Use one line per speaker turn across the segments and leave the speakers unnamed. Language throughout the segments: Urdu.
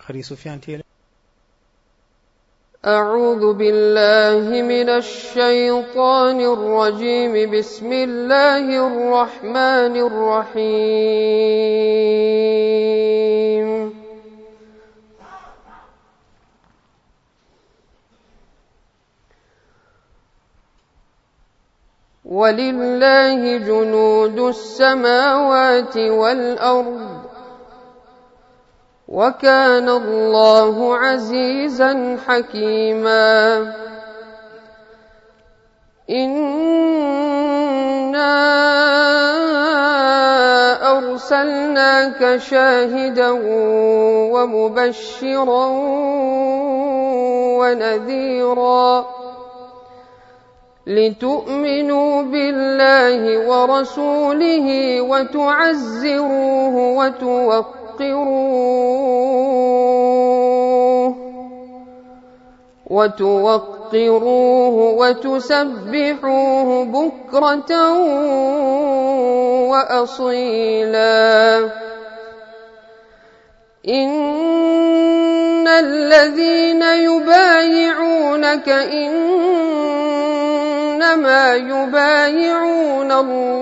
خري سفيان تيلا.
أعوذ بالله من الشيطان الرجيم. بسم الله الرحمن الرحيم. ولله جنود السماوات والأرض وكان الله عزيزا حكيما. إنا أرسلناك شاهدا ومبشرا ونذيرا لتؤمنوا بالله ورسوله وتعزروه وتوقروه وتسبحوه بكرة وأصيلا. إن الذين يبايعونك إنما يبايعون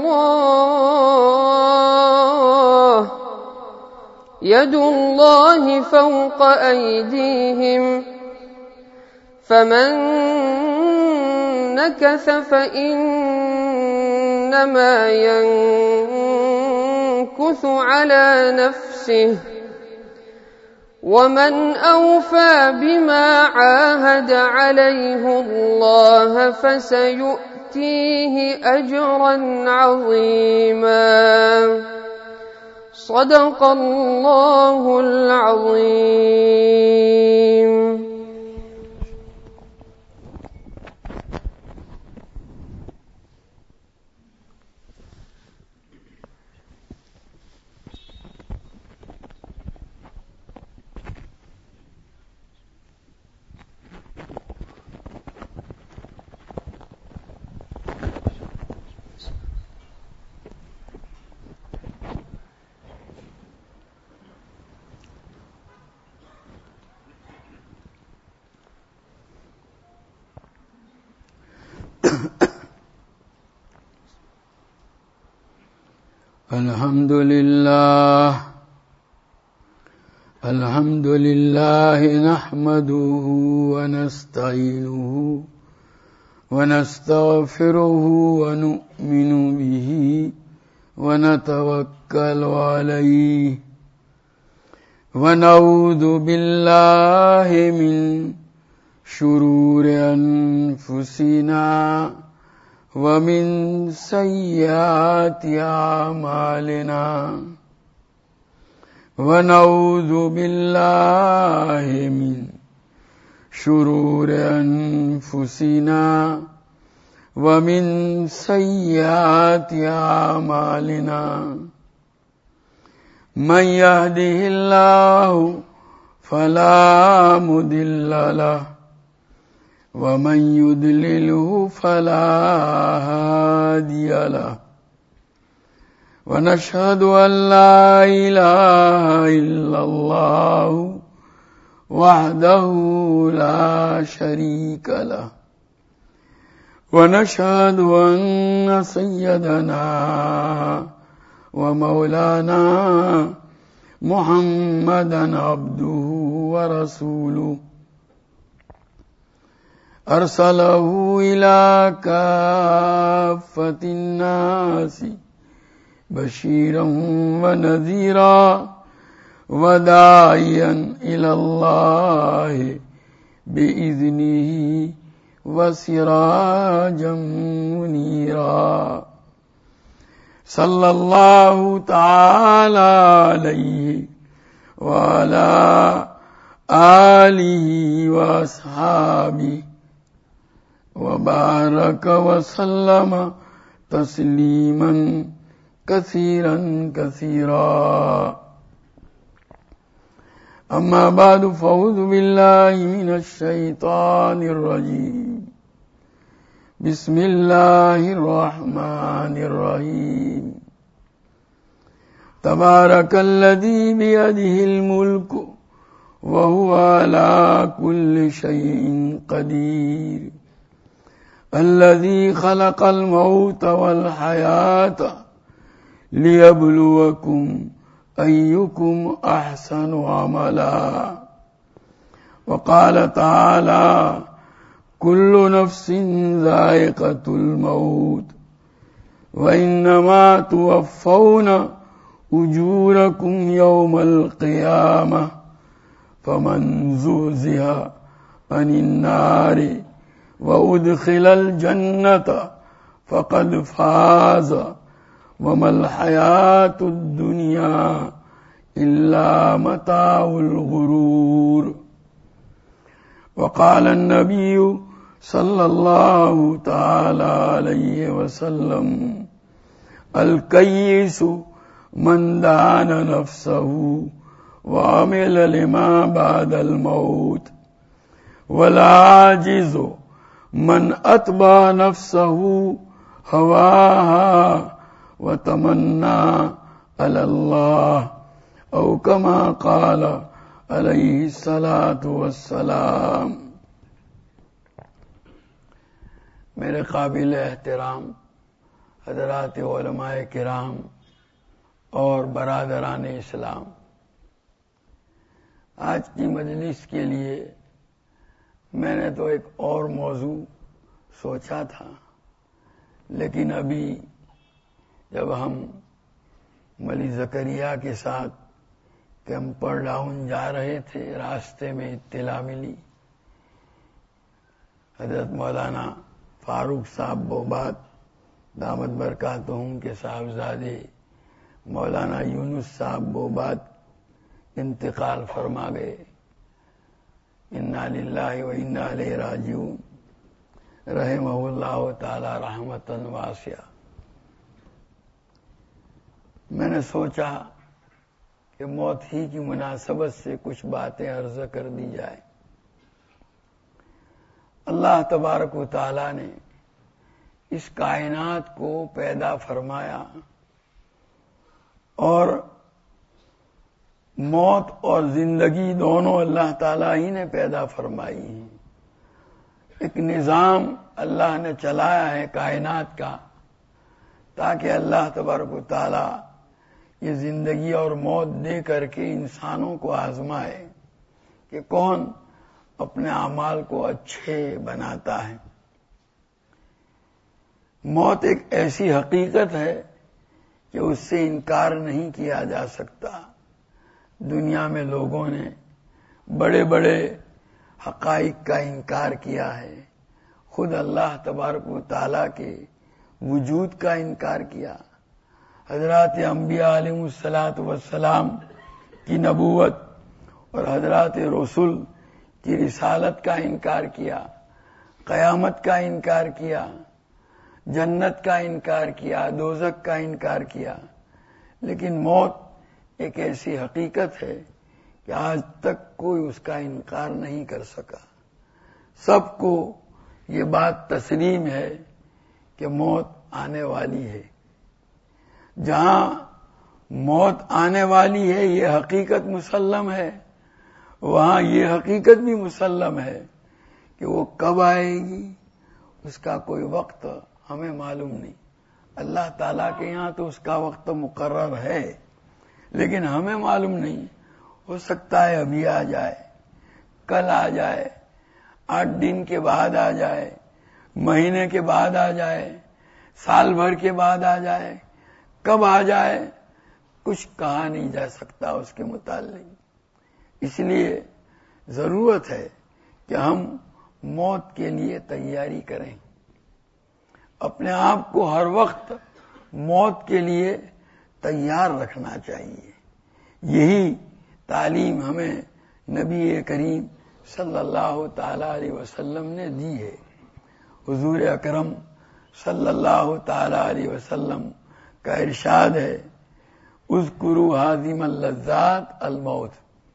الله يد الله فوق أيديهم فمن نكث فإنما ينكث على نفسه ومن أوفى بما عاهد عليه الله فسيؤتيه أجرا عظيما. صدق الله العظيم.
الحمد لله نحمده ونستعينه ونستغفره ونؤمن به ونتوكل عليه ونعوذ بالله من شرور أنفسنا ومن سيئات أعمالنا ونعوذ بالله من شرور أنفسنا ومن سيئات أعمالنا من يهده الله فلا مضل له ومن يضلله فلا هادي له ونشهد أن لا إله إلا الله وحده لا شريك له ونشهد أن سيدنا ومولانا محمدا عبده ورسوله أرسله إلى كافة الناس بشيرا ونذيرا وداعيا إلى الله بإذنه وسراجا منيرا صلى الله تعالى عليه وعلى آله وأصحابه وبارك وسلم تسليما كثيرا كثيرا. أما بعد فأعوذ بالله من الشيطان الرجيم. بسم الله الرحمن الرحيم. تبارك الذي بيده الملك وهو على كل شيء قدير الذي خلق الموت والحياة ليبلوكم أيكم أحسن عملا وقال تعالى كل نفس ذائقة الموت وإنما توفون أجوركم يوم القيامة فمن زحزح عن النار وأدخل الجنة فقد فاز وما الحياة الدنيا إلا متاع الغرور وقال النبي صلى الله تعالى عليه وسلم الكيس من دان نفسه وعمل لما بعد الموت والعاجز من أتبع نفسه هواها وتمنى على الله أو كما قال علیہ الصلاۃ والسلام۔ میرے قابل احترام حضرات علماء کرام اور برادران اسلام، آج کی مجلس کے لیے میں نے تو ایک اور موضوع سوچا تھا، لیکن ابھی جب ہم ملی زکریا کے ساتھ کیمپر ڈاؤن جا رہے تھے، راستے میں اطلاع ملی حضرت مولانا فاروق صاحب بوبات دامت برکاتہم کے صاحبزادے مولانا یونس صاحب بوبات انتقال فرما گئے، انا للہ و انا الیہ راجعون، رحمہ اللہ تعالی رحمتا واسعہ۔ میں نے سوچا کہ موت ہی کی مناسبت سے کچھ باتیں عرض کر دی جائے۔ اللہ تبارک و تعالی نے اس کائنات کو پیدا فرمایا اور موت اور زندگی دونوں اللہ تعالی ہی نے پیدا فرمائی ہیں۔ ایک نظام اللہ نے چلایا ہے کائنات کا، تاکہ اللہ تبارک و تعالی یہ زندگی اور موت دے کر کے انسانوں کو آزمائے کہ کون اپنے اعمال کو اچھے بناتا ہے۔ موت ایک ایسی حقیقت ہے کہ اس سے انکار نہیں کیا جا سکتا۔ دنیا میں لوگوں نے بڑے بڑے حقائق کا انکار کیا ہے، خود اللہ تبارک و تعالیٰ کے وجود کا انکار کیا، حضرات انبیاء علیہ الصلاۃ والسلام کی نبوت اور حضرات رسول کی رسالت کا انکار کیا، قیامت کا انکار کیا، جنت کا انکار کیا، دوزخ کا انکار کیا، لیکن موت ایک ایسی حقیقت ہے کہ آج تک کوئی اس کا انکار نہیں کر سکا۔ سب کو یہ بات تسلیم ہے کہ موت آنے والی ہے۔ جہاں موت آنے والی ہے یہ حقیقت مسلم ہے، وہاں یہ حقیقت بھی مسلم ہے کہ وہ کب آئے گی اس کا کوئی وقت ہمیں معلوم نہیں۔ اللہ تعالیٰ کے یہاں تو اس کا وقت مقرر ہے، لیکن ہمیں معلوم نہیں۔ ہو سکتا ہے ابھی آ جائے، کل آ جائے، 8 دن کے بعد آ جائے، مہینے کے بعد آ جائے، سال بھر کے بعد آ جائے، کب آ جائے کچھ کہا نہیں جا سکتا اس کے متعلق۔ اس لیے ضرورت ہے کہ ہم موت کے لیے تیاری کریں، اپنے آپ کو ہر وقت موت کے لیے تیار رکھنا چاہیے۔ یہی تعلیم ہمیں نبی کریم صلی اللہ تعالی علیہ وسلم نے دی ہے۔ حضور اکرم صلی اللہ تعالی علیہ وسلم کا ارشاد ہے، اذکروا ہاضم اللذات الموت،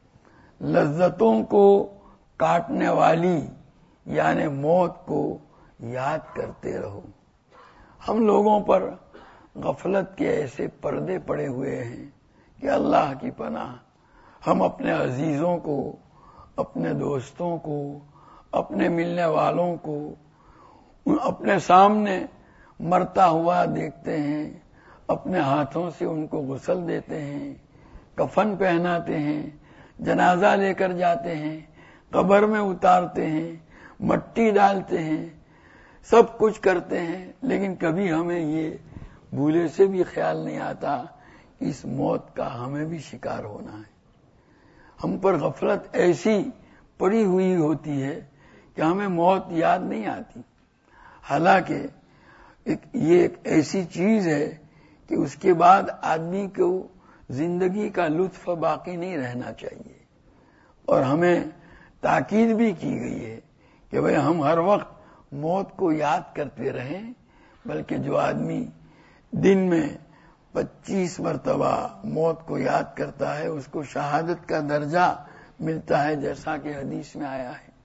لذتوں کو کاٹنے والی یعنی موت کو یاد کرتے رہو۔ ہم لوگوں پر غفلت کے ایسے پردے پڑے ہوئے ہیں کہ اللہ کی پناہ، ہم اپنے عزیزوں کو اپنے دوستوں کو، اپنے ملنے والوں کو اپنے سامنے مرتا ہوا دیکھتے ہیں، اپنے ہاتھوں سے ان کو غسل دیتے ہیں، کفن پہناتے ہیں، جنازہ لے کر جاتے ہیں، قبر میں اتارتے ہیں، مٹی ڈالتے ہیں، سب کچھ کرتے ہیں، لیکن کبھی ہمیں یہ بھولے سے بھی خیال نہیں آتا کہ اس موت کا ہمیں بھی شکار ہونا ہے۔ ہم پر غفلت ایسی پڑی ہوئی ہوتی ہے کہ ہمیں موت یاد نہیں آتی، حالانکہ یہ ایک ایسی چیز ہے کہ اس کے بعد آدمی کو زندگی کا لطف باقی نہیں رہنا چاہیے، اور ہمیں تاکید بھی کی گئی ہے کہ بھئی ہم ہر وقت موت کو یاد کرتے رہیں، بلکہ جو آدمی دن میں 25 مرتبہ موت کو یاد کرتا ہے اس کو شہادت کا درجہ ملتا ہے، جیسا کہ حدیث میں آیا ہے۔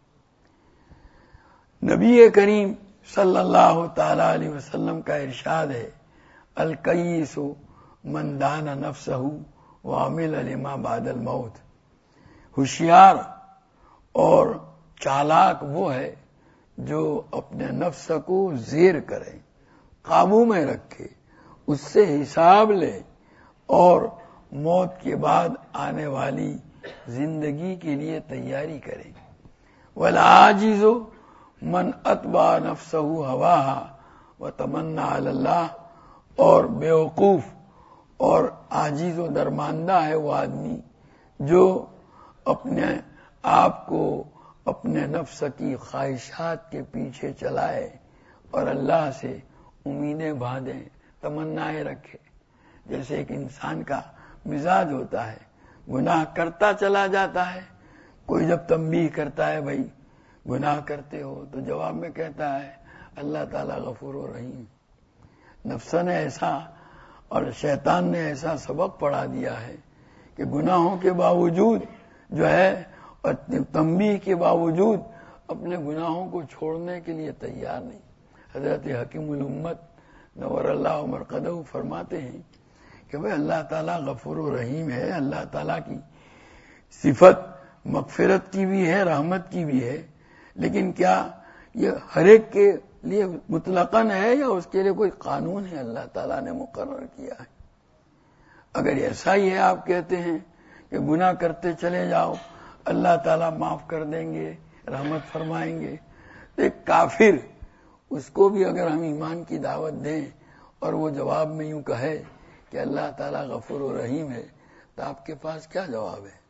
نبی کریم صلی اللہ تعالی علیہ وسلم کا ارشاد ہے، الکیس من دان نفسہ وعمل لما بعد الموت، ہوشیار اور چالاک وہ ہے جو اپنے نفس کو زیر کرے، قابو میں رکھے، اس سے حساب لے اور موت کے بعد آنے والی زندگی کے لیے تیاری کرے۔ والعاجز من اتبع نفسہ ہواها وتمنى علی اللہ، اور بیوقوف اور عاجز و درماندہ ہے وہ آدمی جو اپنے آپ کو اپنے نفس کی خواہشات کے پیچھے چلائے اور اللہ سے امیدیں باندھے، تمنائیں رکھے۔ جیسے ایک انسان کا مزاج ہوتا ہے، گناہ کرتا چلا جاتا ہے، کوئی جب تنبیہ کرتا ہے بھائی گناہ کرتے ہو تو جواب میں کہتا ہے اللہ تعالیٰ غفور و رحیم۔ نفس نے ایسا اور شیطان نے ایسا سبق پڑھا دیا ہے کہ گناہوں کے باوجود جو ہے اور تنبیہ کے باوجود اپنے گناہوں کو چھوڑنے کے لیے تیار نہیں۔ حضرت حکیم الامت نور اللہ مرقدہ فرماتے ہیں کہ بھئی اللہ تعالیٰ غفور و رحیم ہے، اللہ تعالیٰ کی صفت مغفرت کی بھی ہے، رحمت کی بھی ہے، لیکن کیا یہ ہر ایک کے لیے مطلقاً ہے یا اس کے لیے کوئی قانون ہے اللہ تعالیٰ نے مقرر کیا ہے؟ اگر ایسا ہی ہے، آپ کہتے ہیں کہ گناہ کرتے چلے جاؤ اللہ تعالیٰ معاف کر دیں گے، رحمت فرمائیں گے، تو ایک کافر اس کو بھی اگر ہم ایمان کی دعوت دیں اور وہ جواب میں یوں کہے کہ اللہ تعالیٰ غفور و رحیم ہے، تو آپ کے پاس کیا جواب ہے؟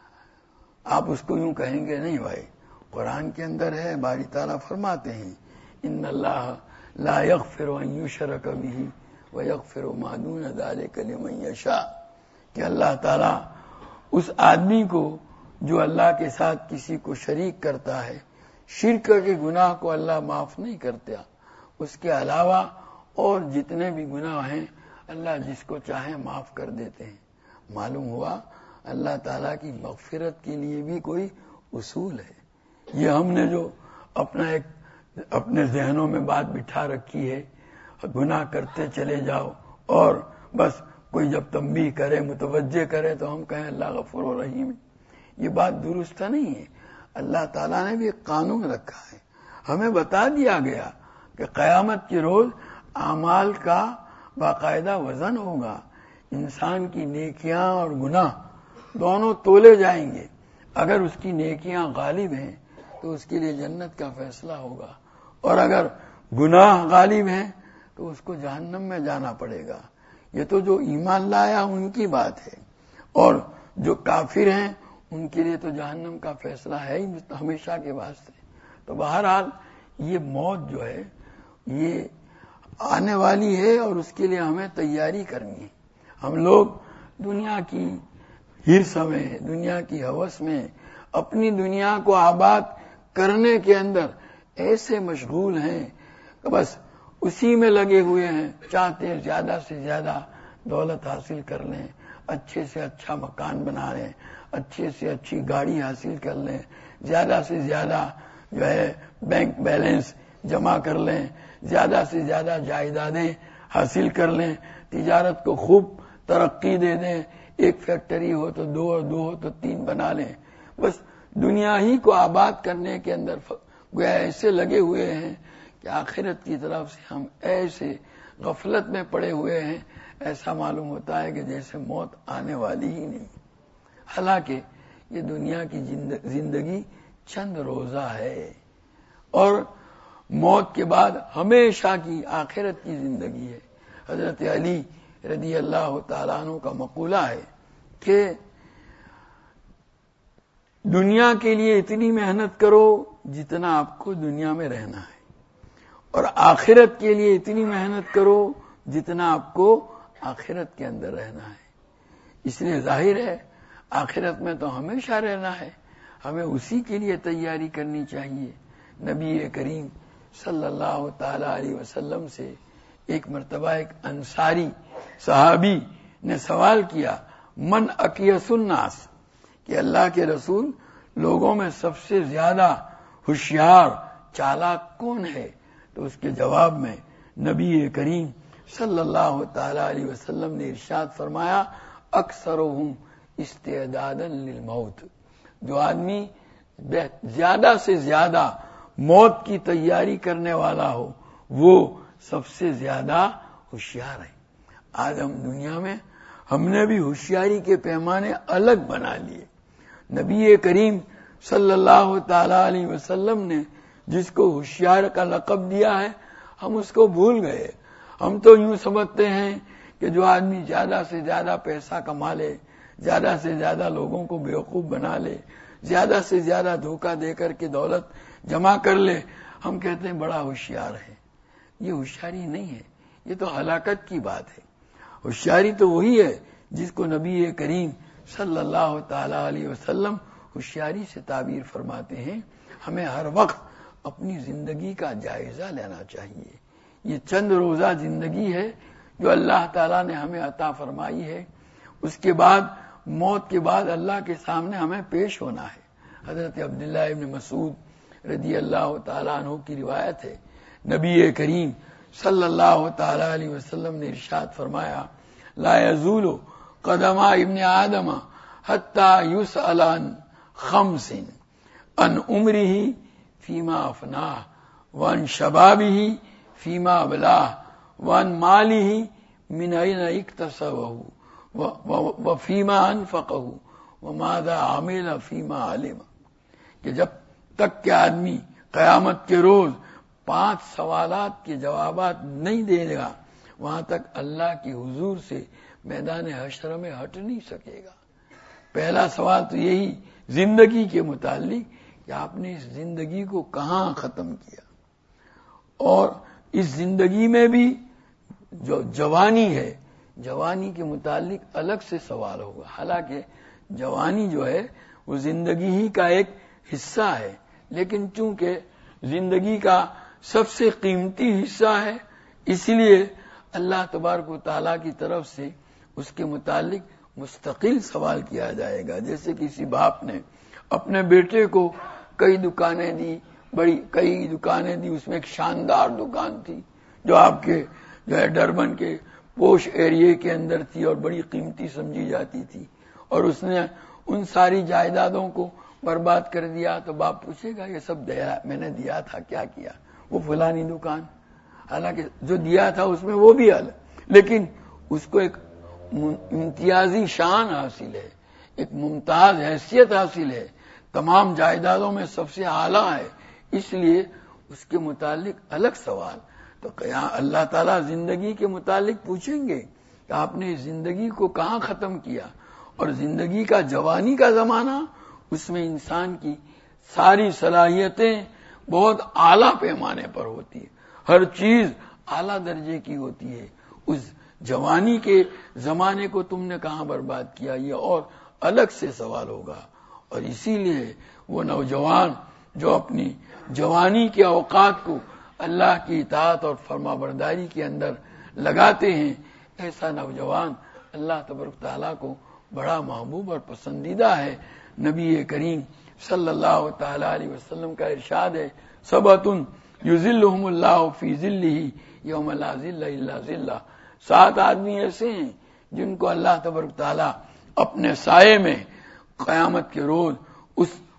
آپ اس کو یوں کہیں گے نہیں بھائی، قرآن کے اندر ہے، باری تعالیٰ فرماتے ہیں ان اللہ لا یغفر ان یشرک بہ ویغفر ما دون ذلک لمن یشاء، کہ اللہ تعالیٰ اس آدمی کو جو اللہ کے ساتھ کسی کو شریک کرتا ہے، شرک کے گناہ کو اللہ معاف نہیں کرتا، اس کے علاوہ اور جتنے بھی گناہ ہیں اللہ جس کو چاہے معاف کر دیتے ہیں۔ معلوم ہوا اللہ تعالیٰ کی مغفرت کے لیے بھی کوئی اصول ہے۔ یہ ہم نے جو اپنے ذہنوں میں بات بٹھا رکھی ہے، گناہ کرتے چلے جاؤ اور بس کوئی جب تنبیہ کرے، متوجہ کرے تو ہم کہیں اللہ غفور و رحیم ہے، یہ بات درست نہیں ہے۔ اللہ تعالیٰ نے بھی ایک قانون رکھا ہے، ہمیں بتا دیا گیا کہ قیامت کے روز اعمال کا باقاعدہ وزن ہوگا، انسان کی نیکیاں اور گناہ دونوں تولے جائیں گے، اگر اس کی نیکیاں غالب ہیں تو اس کے لیے جنت کا فیصلہ ہوگا، اور اگر گناہ غالب ہیں تو اس کو جہنم میں جانا پڑے گا۔ یہ تو جو ایمان لایا ان کی بات ہے، اور جو کافر ہیں ان کے لیے تو جہنم کا فیصلہ ہے ہی ہمیشہ کے واسطے۔ تو بہرحال یہ موت جو ہے یہ آنے والی ہے اور اس کے لیے ہمیں تیاری کرنی ہے۔ ہم لوگ دنیا کی ہرس میں، دنیا کی ہوس میں، اپنی دنیا کو آباد کرنے کے اندر ایسے مشغول ہیں کہ بس اسی میں لگے ہوئے ہیں، چاہتے ہیں زیادہ سے زیادہ دولت حاصل کر لیں، اچھے سے اچھا مکان بنا لیں، اچھے سے اچھی گاڑی حاصل کر لیں، زیادہ سے زیادہ جو ہے بینک بیلنس جمع کر لیں، زیادہ سے زیادہ جائیدادیں حاصل کر لیں، تجارت کو خوب ترقی دے دیں، ایک فیکٹری ہو تو 2 اور 2 ہو تو 3 بنا لیں، بس دنیا ہی کو آباد کرنے کے اندر گویا ایسے لگے ہوئے ہیں کہ آخرت کی طرف سے ہم ایسے غفلت میں پڑے ہوئے ہیں، ایسا معلوم ہوتا ہے کہ جیسے موت آنے والی ہی نہیں۔ حالانکہ یہ دنیا کی زندگی چند روزہ ہے اور موت کے بعد ہمیشہ کی آخرت کی زندگی ہے۔ حضرت علی رضی اللہ تعالیٰ عنہ کا مقولہ ہے کہ دنیا کے لیے اتنی محنت کرو جتنا آپ کو دنیا میں رہنا ہے، اور آخرت کے لیے اتنی محنت کرو جتنا آپ کو آخرت کے اندر رہنا ہے۔ اس لیے ظاہر ہے آخرت میں تو ہمیشہ رہنا ہے، ہمیں اسی کے لیے تیاری کرنی چاہیے۔ نبی کریم صلی اللہ تعالی علیہ وسلم سے ایک مرتبہ ایک انصاری صحابی نے سوال کیا، من اکیس الناس، کہ اللہ کے رسول لوگوں میں سب سے زیادہ ہوشیار چالاک کون ہے؟ تو اس کے جواب میں نبی کریم صلی اللہ تعالی علیہ وسلم نے ارشاد فرمایا، اکثرهم استعدادا للموت، جو آدمی زیادہ سے زیادہ موت کی تیاری کرنے والا ہو وہ سب سے زیادہ ہوشیار ہے۔ آج ہم دنیا میں ہم نے بھی ہوشیاری کے پیمانے الگ بنا لیے۔ نبی کریم صلی اللہ تعالی علیہ وسلم نے جس کو ہوشیار کا لقب دیا ہے ہم اس کو بھول گئے۔ ہم تو یوں سمجھتے ہیں کہ جو آدمی زیادہ سے زیادہ پیسہ کما لے، زیادہ سے زیادہ لوگوں کو بیوقوف بنا لے، زیادہ سے زیادہ دھوکہ دے کر کے دولت جمع کر لے، ہم کہتے ہیں بڑا ہوشیار ہے۔ یہ ہوشیاری نہیں ہے، یہ تو ہلاکت کی بات ہے۔ ہوشیاری تو وہی ہے جس کو نبی کریم صلی اللہ تعالی علیہ وسلم ہوشیاری سے تعبیر فرماتے ہیں۔ ہمیں ہر وقت اپنی زندگی کا جائزہ لینا چاہیے۔ یہ چند روزہ زندگی ہے جو اللہ تعالیٰ نے ہمیں عطا فرمائی ہے، اس کے بعد موت کے بعد اللہ کے سامنے ہمیں پیش ہونا ہے۔ حضرت عبداللہ ابن مسعود رضی اللہ تعالیٰ عنہ کی روایت ہے، نبی کریم صلی اللہ تعالی علیہ وسلم نے ارشاد فرمایا، لا یزول قدم ابن آدم حتی یسأل عن خمس، عن عمرہ فیما افناہ، وعن شبابہ فیما ابلاہ، وعن مالہ من این اکتسبہ، وفیما انفقہ، وماذا عمل فیما علم، کہ جب تک کہ آدمی قیامت کے روز 5 سوالات کے جوابات نہیں دے گا وہاں تک اللہ کی حضور سے میدان حشر میں ہٹ نہیں سکے گا۔ پہلا سوال تو یہی زندگی کے متعلق کہ آپ نے اس زندگی کو کہاں ختم کیا، اور اس زندگی میں بھی جو جوانی ہے، جوانی کے متعلق الگ سے سوال ہوگا۔ حالانکہ جوانی جو ہے وہ زندگی ہی کا ایک حصہ ہے، لیکن چونکہ زندگی کا سب سے قیمتی حصہ ہے اس لیے اللہ تبارک و تعالیٰ کی طرف سے اس کے متعلق مستقل سوال کیا جائے گا۔ جیسے کسی باپ نے اپنے بیٹے کو کئی دکانیں دی، اس میں ایک شاندار دکان تھی جو آپ کے جو ہے ڈربن کے پوش ایریے کے اندر تھی اور بڑی قیمتی سمجھی جاتی تھی، اور اس نے ان ساری جائیدادوں کو برباد کر دیا، تو باپ پوچھے گا یہ سب میں نے دیا تھا، کیا کیا؟ وہ فلانی دکان، حالانکہ جو دیا تھا اس میں وہ بھی الگ، لیکن اس کو ایک امتیازی شان حاصل ہے، ایک ممتاز حیثیت حاصل ہے، تمام جائیدادوں میں سب سے اعلیٰ ہے، اس لیے اس کے متعلق الگ سوال۔ تو اللہ تعالیٰ زندگی کے متعلق پوچھیں گے کہ آپ نے زندگی کو کہاں ختم کیا، اور زندگی کا جوانی کا زمانہ، اس میں انسان کی ساری صلاحیتیں بہت اعلیٰ پیمانے پر ہوتی ہے، ہر چیز اعلیٰ درجے کی ہوتی ہے۔ اس جوانی کے زمانے کو تم نے کہاں برباد کیا، یہ اور الگ سے سوال ہوگا۔ اور اسی لیے وہ نوجوان جو اپنی جوانی کے اوقات کو اللہ کی اطاعت اور فرما برداری کے اندر لگاتے ہیں، ایسا نوجوان اللہ تبارک تعالیٰ کو بڑا محبوب اور پسندیدہ ہے۔ نبی کریم صلی اللہ تعالی علیہ وسلم کا ارشاد ہے، سبعۃ یظلھم اللہ فی ظلہ یوم لا ظل الا ظلہ، 7 آدمی ایسے ہیں جن کو اللہ تبارک تعالیٰ اپنے سائے میں قیامت کے روز اس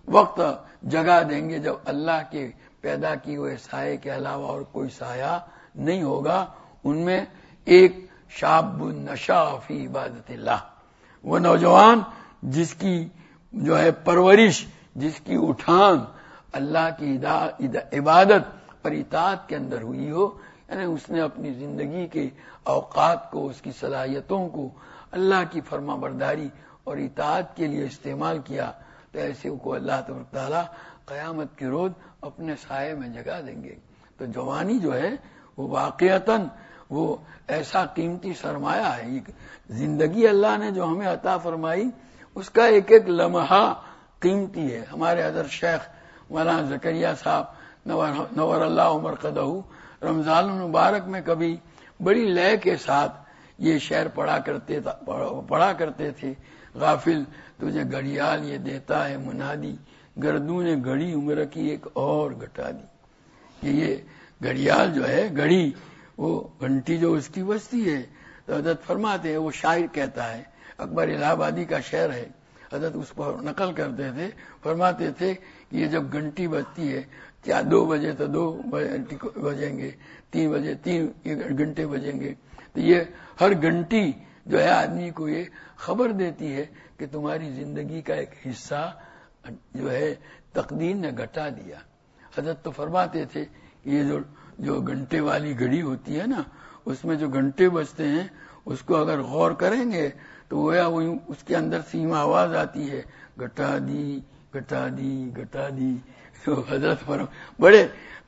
وقت جگہ دیں گے جب اللہ کے پیدا کیے ہوئے سائے کے علاوہ اور کوئی سایہ نہیں ہوگا. ان میں ایک شاب نشا فی عبادت اللہ، وہ نوجوان جس کی جو ہے پرورش، جس کی اٹھان اللہ کی عبادت اور اطاعت کے اندر ہوئی ہو، یعنی اس نے اپنی زندگی کے اوقات کو، اس کی صلاحیتوں کو اللہ کی فرما برداری اور اطاعت کے لیے استعمال کیا، تو ایسے کو اللہ تبارک تعالیٰ قیامت کے روز اپنے سائے میں جگہ دیں گے. تو جوانی جو ہے وہ واقعتاً وہ ایسا قیمتی سرمایہ ہے. زندگی اللہ نے جو ہمیں عطا فرمائی اس کا ایک ایک لمحہ قیمتی ہے. ہمارے حضرت شیخ مولانا زکریا صاحب نور اللہ مرقدہ رمضان المبارک میں کبھی بڑی لے کے ساتھ یہ شعر پڑھا کرتے تھے. غافل تجھے گھڑیال یہ دیتا ہے منادی، گردوں نے گھڑی عمر کی ایک اور گھٹا دی. کہ یہ گھڑیال جو ہے، گھڑی وہ گھنٹی جو اس کی بجتی ہے، تو حضرت فرماتے ہیں، وہ شاعر کہتا ہے، اکبر الہ آبادی کا شعر ہے، حضرت اس پر نقل کرتے تھے، فرماتے تھے کہ یہ جب گھنٹی بجتی ہے، کیا 2 بجے تو 2 بجیں گے، 3 بجے 3 گھنٹے بجیں گے، تو یہ ہر گھنٹی جو ہے آدمی کو یہ خبر دیتی ہے کہ تمہاری زندگی کا ایک حصہ جو ہے تقدیر نے گھٹا دیا. حضرت تو فرماتے تھے کہ یہ جو گھنٹے والی گھڑی ہوتی ہے نا، اس میں جو گھنٹے بجتے ہیں اس کو اگر غور کریں گے تو وہ اس کے اندر سے آواز آتی ہے، گھٹا دی گھٹا دی گھٹا دی. تو حضرت بڑے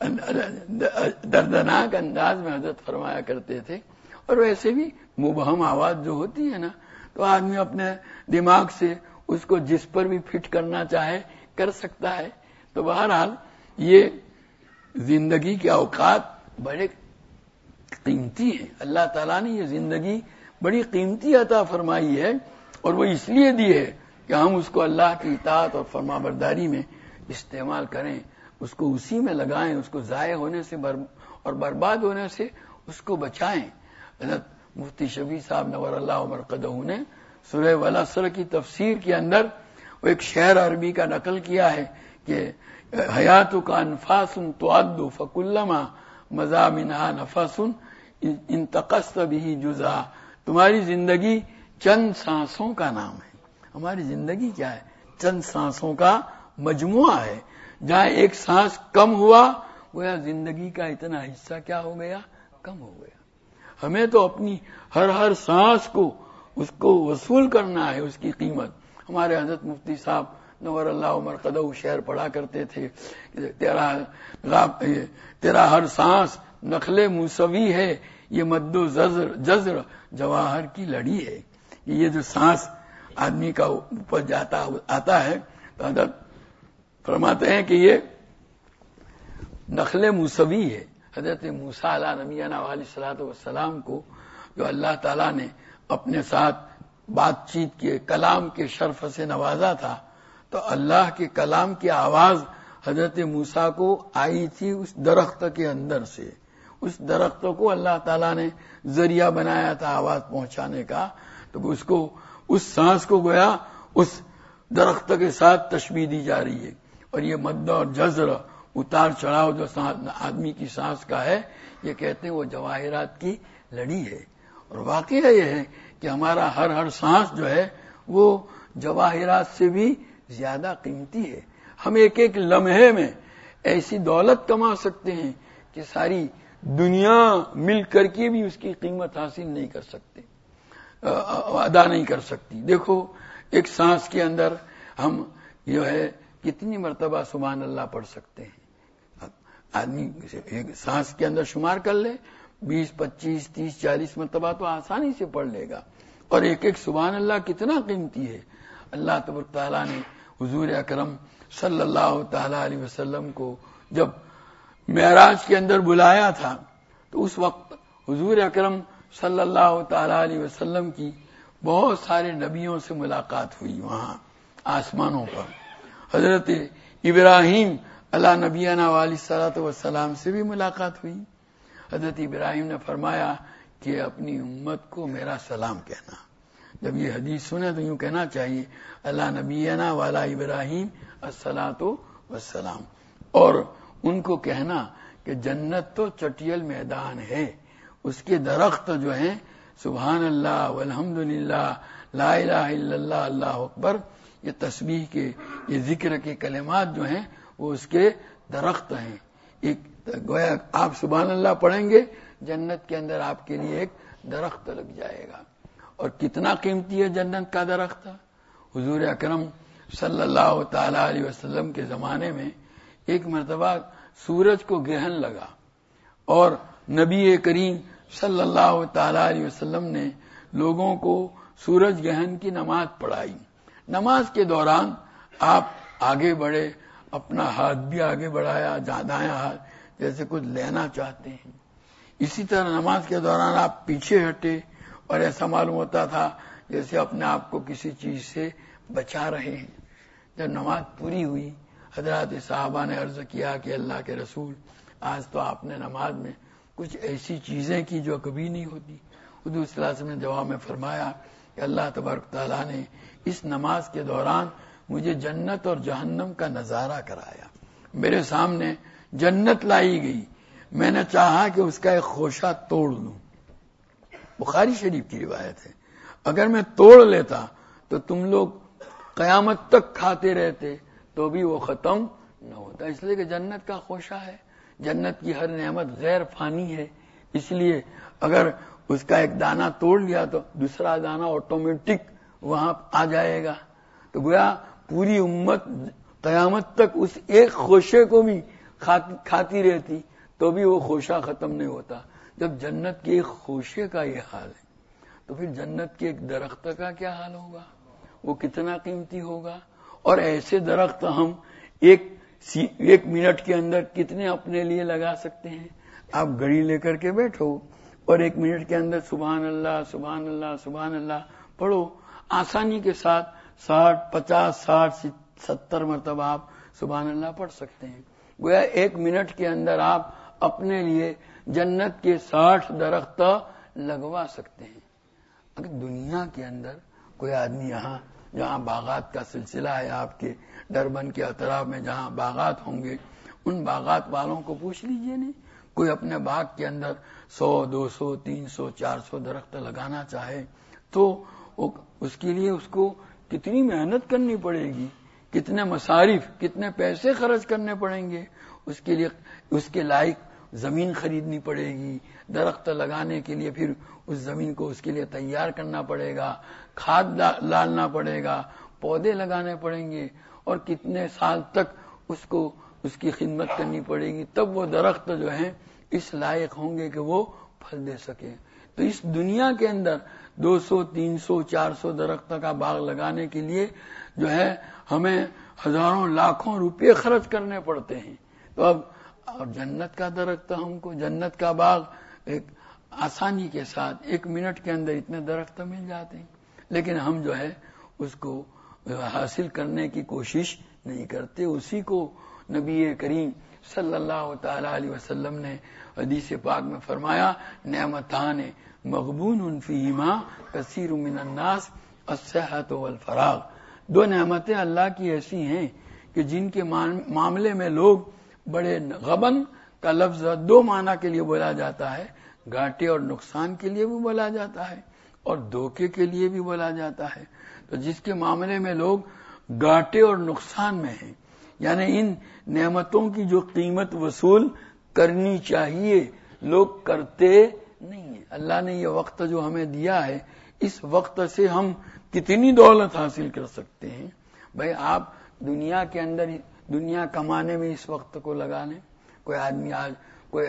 دردناک انداز میں حضرت فرمایا کرتے تھے. اور ویسے بھی مبہم آواز جو ہوتی ہے نا، تو آدمی اپنے دماغ سے اس کو جس پر بھی فٹ کرنا چاہے کر سکتا ہے. تو بہرحال یہ زندگی کے اوقات بڑے قیمتی ہیں. اللہ تعالیٰ نے یہ زندگی بڑی قیمتی عطا فرمائی ہے، اور وہ اس لیے دی ہے کہ ہم اس کو اللہ کی اطاعت اور فرما برداری میں استعمال کریں، اس کو اسی میں لگائیں، اس کو ضائع ہونے سے اور برباد ہونے سے اس کو بچائیں. حضرت مفتی شفیع صاحب نور اللہ مرقدہ نے سورہ والعصر کی تفسیر کے اندر وہ ایک شعر عربی کا نقل کیا ہے کہ حیات کا انفاس تعد فکلما مضى منها نفس انتقصت به جزا. تمہاری زندگی چند سانسوں کا نام ہے. ہماری زندگی کیا ہے؟ چند سانسوں کا مجموعہ ہے. جہاں ایک سانس کم ہوا گویا زندگی کا اتنا حصہ کیا ہو گیا؟ کم ہو گیا. ہمیں تو اپنی ہر سانس کو اس کو وصول کرنا ہے، اس کی قیمت. ہمارے حضرت مفتی صاحب نور اللہ مرقدہ شعر پڑھا کرتے تھے، تیرا ہر سانس نخل موسوی ہے، یہ مد و جزر جواہر کی لڑی ہے. یہ جو سانس آدمی کا اوپر آتا ہے تو حضرت فرماتے ہیں کہ یہ نخل موسوی ہے. حضرت موسیٰ علیہ نبینا علیہ الصلوۃ والسلام کو جو اللہ تعالیٰ نے اپنے ساتھ بات چیت کے کلام کے شرف سے نوازا تھا، تو اللہ کے کلام کی آواز حضرت موسیٰ کو آئی تھی اس درخت کے اندر سے. اس درخت کو اللہ تعالیٰ نے ذریعہ بنایا تھا آواز پہنچانے کا. تو اس کو اس سانس کو گویا اس درخت کے ساتھ تشبیہ دی جا رہی ہے. اور یہ مد اور جزر اتار چڑھاؤ جو آدمی کی سانس کا ہے، یہ کہتے ہیں وہ جواہرات کی لڑی ہے. اور واقعہ یہ ہے کہ ہمارا ہر سانس جو ہے وہ جواہرات سے بھی زیادہ قیمتی ہے. ہم ایک ایک لمحے میں ایسی دولت کما سکتے ہیں کہ ساری دنیا مل کر کے بھی اس کی قیمت حاصل نہیں کر سکتے، ادا نہیں کر سکتی. دیکھو ایک سانس کے اندر ہم جو ہے کتنی مرتبہ سبحان اللہ پڑھ سکتے ہیں. آدمی ایک سانس کے اندر شمار کر لے، 20 25 30 40 مرتبہ تو آسانی سے پڑھ لے گا. اور ایک ایک سبحان اللہ کتنا قیمتی ہے. اللہ تبارک تعالیٰ نے حضور اکرم صلی اللہ تعالی علیہ وسلم کو جب معراج کے اندر بلایا تھا تو اس وقت حضور اکرم صلی اللہ تعالی علیہ وسلم کی بہت سارے نبیوں سے ملاقات ہوئی. وہاں آسمانوں پر حضرت ابراہیم علیہ نبینا علیہ الصلوۃ والسلام سے بھی ملاقات ہوئی. حضرت ابراہیم نے فرمایا کہ اپنی امت کو میرا سلام کہنا. جب یہ حدیث سنے تو یوں کہنا چاہیے اللہ نبینا والا ابراہیم الصلاۃ والسلام. اور ان کو کہنا کہ جنت تو چٹیل میدان ہے، اس کے درخت جو ہیں سبحان اللہ والحمد للہ لا الہ الا اللہ اللہ اکبر، یہ تسبیح کے یہ ذکر کے کلمات جو ہیں وہ اس کے درخت ہیں. ایک گویا آپ سبحان اللہ پڑھیں گے جنت کے اندر آپ کے لیے ایک درخت لگ جائے گا. اور کتنا قیمتی ہے جنت کا درخت. حضور اکرم صلی اللہ تعالی علیہ وسلم کے زمانے میں ایک مرتبہ سورج کو گرہن لگا اور نبی کریم صلی اللہ تعالی علیہ وسلم نے لوگوں کو سورج گرہن کی نماز پڑھائی. نماز کے دوران آپ آگے بڑھے، اپنا ہاتھ بھی آگے بڑھایا، دایاں ہاتھ جیسے کچھ لینا چاہتے ہیں. اسی طرح نماز کے دوران آپ پیچھے ہٹے اور ایسا معلوم ہوتا تھا جیسے اپنے آپ کو کسی چیز سے بچا رہے ہیں. جب نماز پوری ہوئی حضرات صحابہ نے عرض کیا کہ اللہ کے رسول، آج تو آپ نے نماز میں کچھ ایسی چیزیں کی جو کبھی نہیں ہوتی. حضور صلی اللہ علیہ وسلم نے جواب میں فرمایا کہ اللہ تبارک تعالیٰ نے اس نماز کے دوران مجھے جنت اور جہنم کا نظارہ کرایا. میرے سامنے جنت لائی گئی، میں نے چاہا کہ اس کا ایک خوشہ توڑ لوں. بخاری شریف کی روایت ہے. اگر میں توڑ لیتا تو تم لوگ قیامت تک کھاتے رہتے تو بھی وہ ختم نہ ہوتا. اس لیے کہ جنت کا خوشہ ہے، جنت کی ہر نعمت غیر فانی ہے. اس لیے اگر اس کا ایک دانہ توڑ لیا تو دوسرا دانہ آٹومیٹک وہاں آ جائے گا. تو گویا پوری امت قیامت تک اس ایک خوشے کو بھی کھاتی رہتی تو بھی وہ خوشہ ختم نہیں ہوتا. جب جنت کے ایک خوشے کا یہ حال ہے تو پھر جنت کے ایک درخت کا کیا حال ہوگا، وہ کتنا قیمتی ہوگا. اور ایسے درخت ہم ایک منٹ کے اندر کتنے اپنے لیے لگا سکتے ہیں. آپ گھڑی لے کر کے بیٹھو اور ایک منٹ کے اندر سبحان اللہ سبحان اللہ سبحان اللہ پڑھو. آسانی کے ساتھ 60 50 60 70 مرتبہ آپ سبحان اللہ پڑھ سکتے ہیں. گویا ایک منٹ کے اندر آپ اپنے لیے جنت کے 60 درخت لگوا سکتے ہیں. اگر دنیا کے اندر کوئی آدمی یہاں جہاں باغات کا سلسلہ ہے، آپ کے ڈربن کے اطراف میں جہاں باغات ہوں گے، ان باغات والوں کو پوچھ لیجئے نہیں، کوئی اپنے باغ کے اندر 100 200 300 400 درخت لگانا چاہے تو اس کے لیے اس کو کتنی محنت کرنی پڑے گی، کتنے مصارف کتنے پیسے خرچ کرنے پڑیں گے. اس کے لیے اس کے لائق زمین خریدنی پڑے گی، درخت لگانے کے لیے پھر اس زمین کو اس کے لیے تیار کرنا پڑے گا، کھاد ڈالنا پڑے گا، پودے لگانے پڑیں گے، اور کتنے سال تک اس کی خدمت کرنی پڑے گی. تب وہ درخت جو ہیں اس لائق ہوں گے کہ وہ پھل دے سکیں. تو اس دنیا کے اندر 200 300 400 درخت کا باغ لگانے کے لیے جو ہے ہمیں ہزاروں لاکھوں روپے خرچ کرنے پڑتے ہیں. تو اب اور جنت کا درخت ہم کو جنت کا باغ ایک آسانی کے ساتھ ایک منٹ کے اندر اتنے درخت مل جاتے ہیں. لیکن ہم جو ہے اس کو حاصل کرنے کی کوشش نہیں کرتے. اسی کو نبی کریم صلی اللہ تعالی علیہ وسلم نے حدیث پاک میں فرمایا نعمتان مغبون فیہما کثیر من الناس الصحت والفراغ. 2 نعمتیں اللہ کی ایسی ہیں کہ جن کے معاملے میں لوگ بڑے غبن کا لفظ 2 معنی کے لیے بولا جاتا ہے، گھاٹے اور نقصان کے لیے بھی بولا جاتا ہے اور دھوکے کے لیے بھی بولا جاتا ہے. تو جس کے معاملے میں لوگ گھاٹے اور نقصان میں ہیں، یعنی ان نعمتوں کی جو قیمت وصول کرنی چاہیے لوگ کرتے نہیں ہیں. اللہ نے یہ وقت جو ہمیں دیا ہے، اس وقت سے ہم کتنی دولت حاصل کر سکتے ہیں. بھائی آپ دنیا کے اندر دنیا کمانے میں اس وقت کو لگا لیں. کوئی آدمی آج کوئی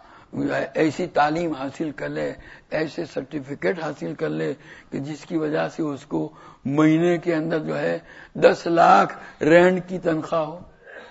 ایسی تعلیم حاصل کر لے، ایسے سرٹیفکیٹ حاصل کر لے کہ جس کی وجہ سے اس کو مہینے کے اندر جو ہے 10 لاکھ رینڈ کی تنخواہ ہو.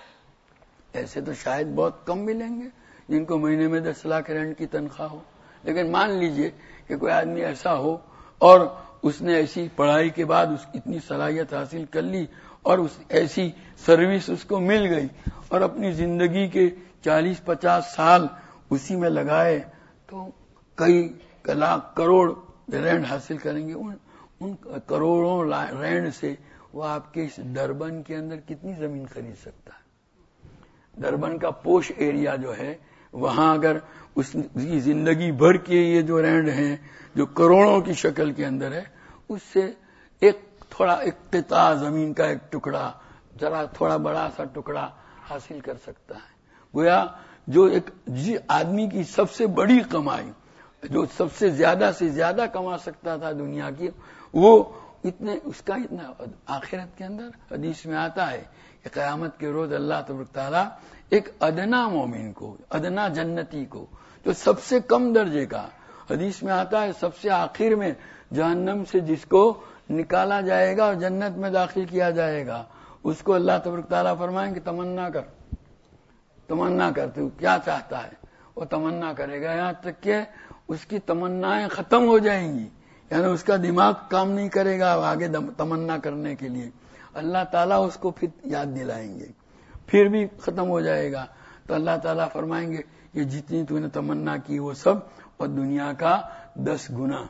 ایسے تو شاید بہت کم ملیں گے جن کو مہینے میں 10 لاکھ رینڈ کی تنخواہ ہو. لیکن مان لیجئے کہ کوئی آدمی ایسا ہو اور اس نے ایسی پڑھائی کے بعد اتنی صلاحیت حاصل کر لی اور ایسی سروس اس کو مل گئی اور اپنی زندگی کے 40-50 سال اسی میں لگائے تو کئی لاکھ کروڑ رینڈ حاصل کریں گے. ان کروڑوں رینڈ سے وہ آپ کے اس دربن کے اندر کتنی زمین خرید سکتا ہے؟ دربن کا پوش ایریا جو ہے، وہاں اگر اس کی زندگی بھر کے یہ جو رینڈ ہیں جو کروڑوں کی شکل کے اندر ہے، اس سے ایک قطعہ زمین کا ایک ٹکڑا، ذرا تھوڑا بڑا سا ٹکڑا حاصل کر سکتا ہے۔ گویا جو ایک آدمی کی سب سے بڑی کمائی، جو سب سے زیادہ کما سکتا تھا دنیا کی، وہ اس کا اتنا آخرت کے اندر حدیث میں آتا ہے کہ قیامت کے روز اللہ تبارک تعالیٰ ایک ادنا مومن کو، ادنا جنتی کو، جو سب سے کم درجے کا، حدیث میں آتا ہے سب سے آخر میں جہنم سے جس کو نکالا جائے گا اور جنت میں داخل کیا جائے گا، اس کو اللہ تبارک تعالیٰ فرمائیں کہ تمنا کر تو کیا چاہتا ہے، وہ تمنا کرے گا، یہاں تک کہ اس کی تمنائیں ختم ہو جائیں گی، یعنی اس کا دماغ کام نہیں کرے گا آگے تمنا کرنے کے لیے، اللہ تعالیٰ اس کو پھر یاد دلائیں گے، پھر بھی ختم ہو جائے گا تو اللہ تعالیٰ فرمائیں گے یہ جتنی تو نے تمنا کی وہ سب اور دنیا کا 10 گنا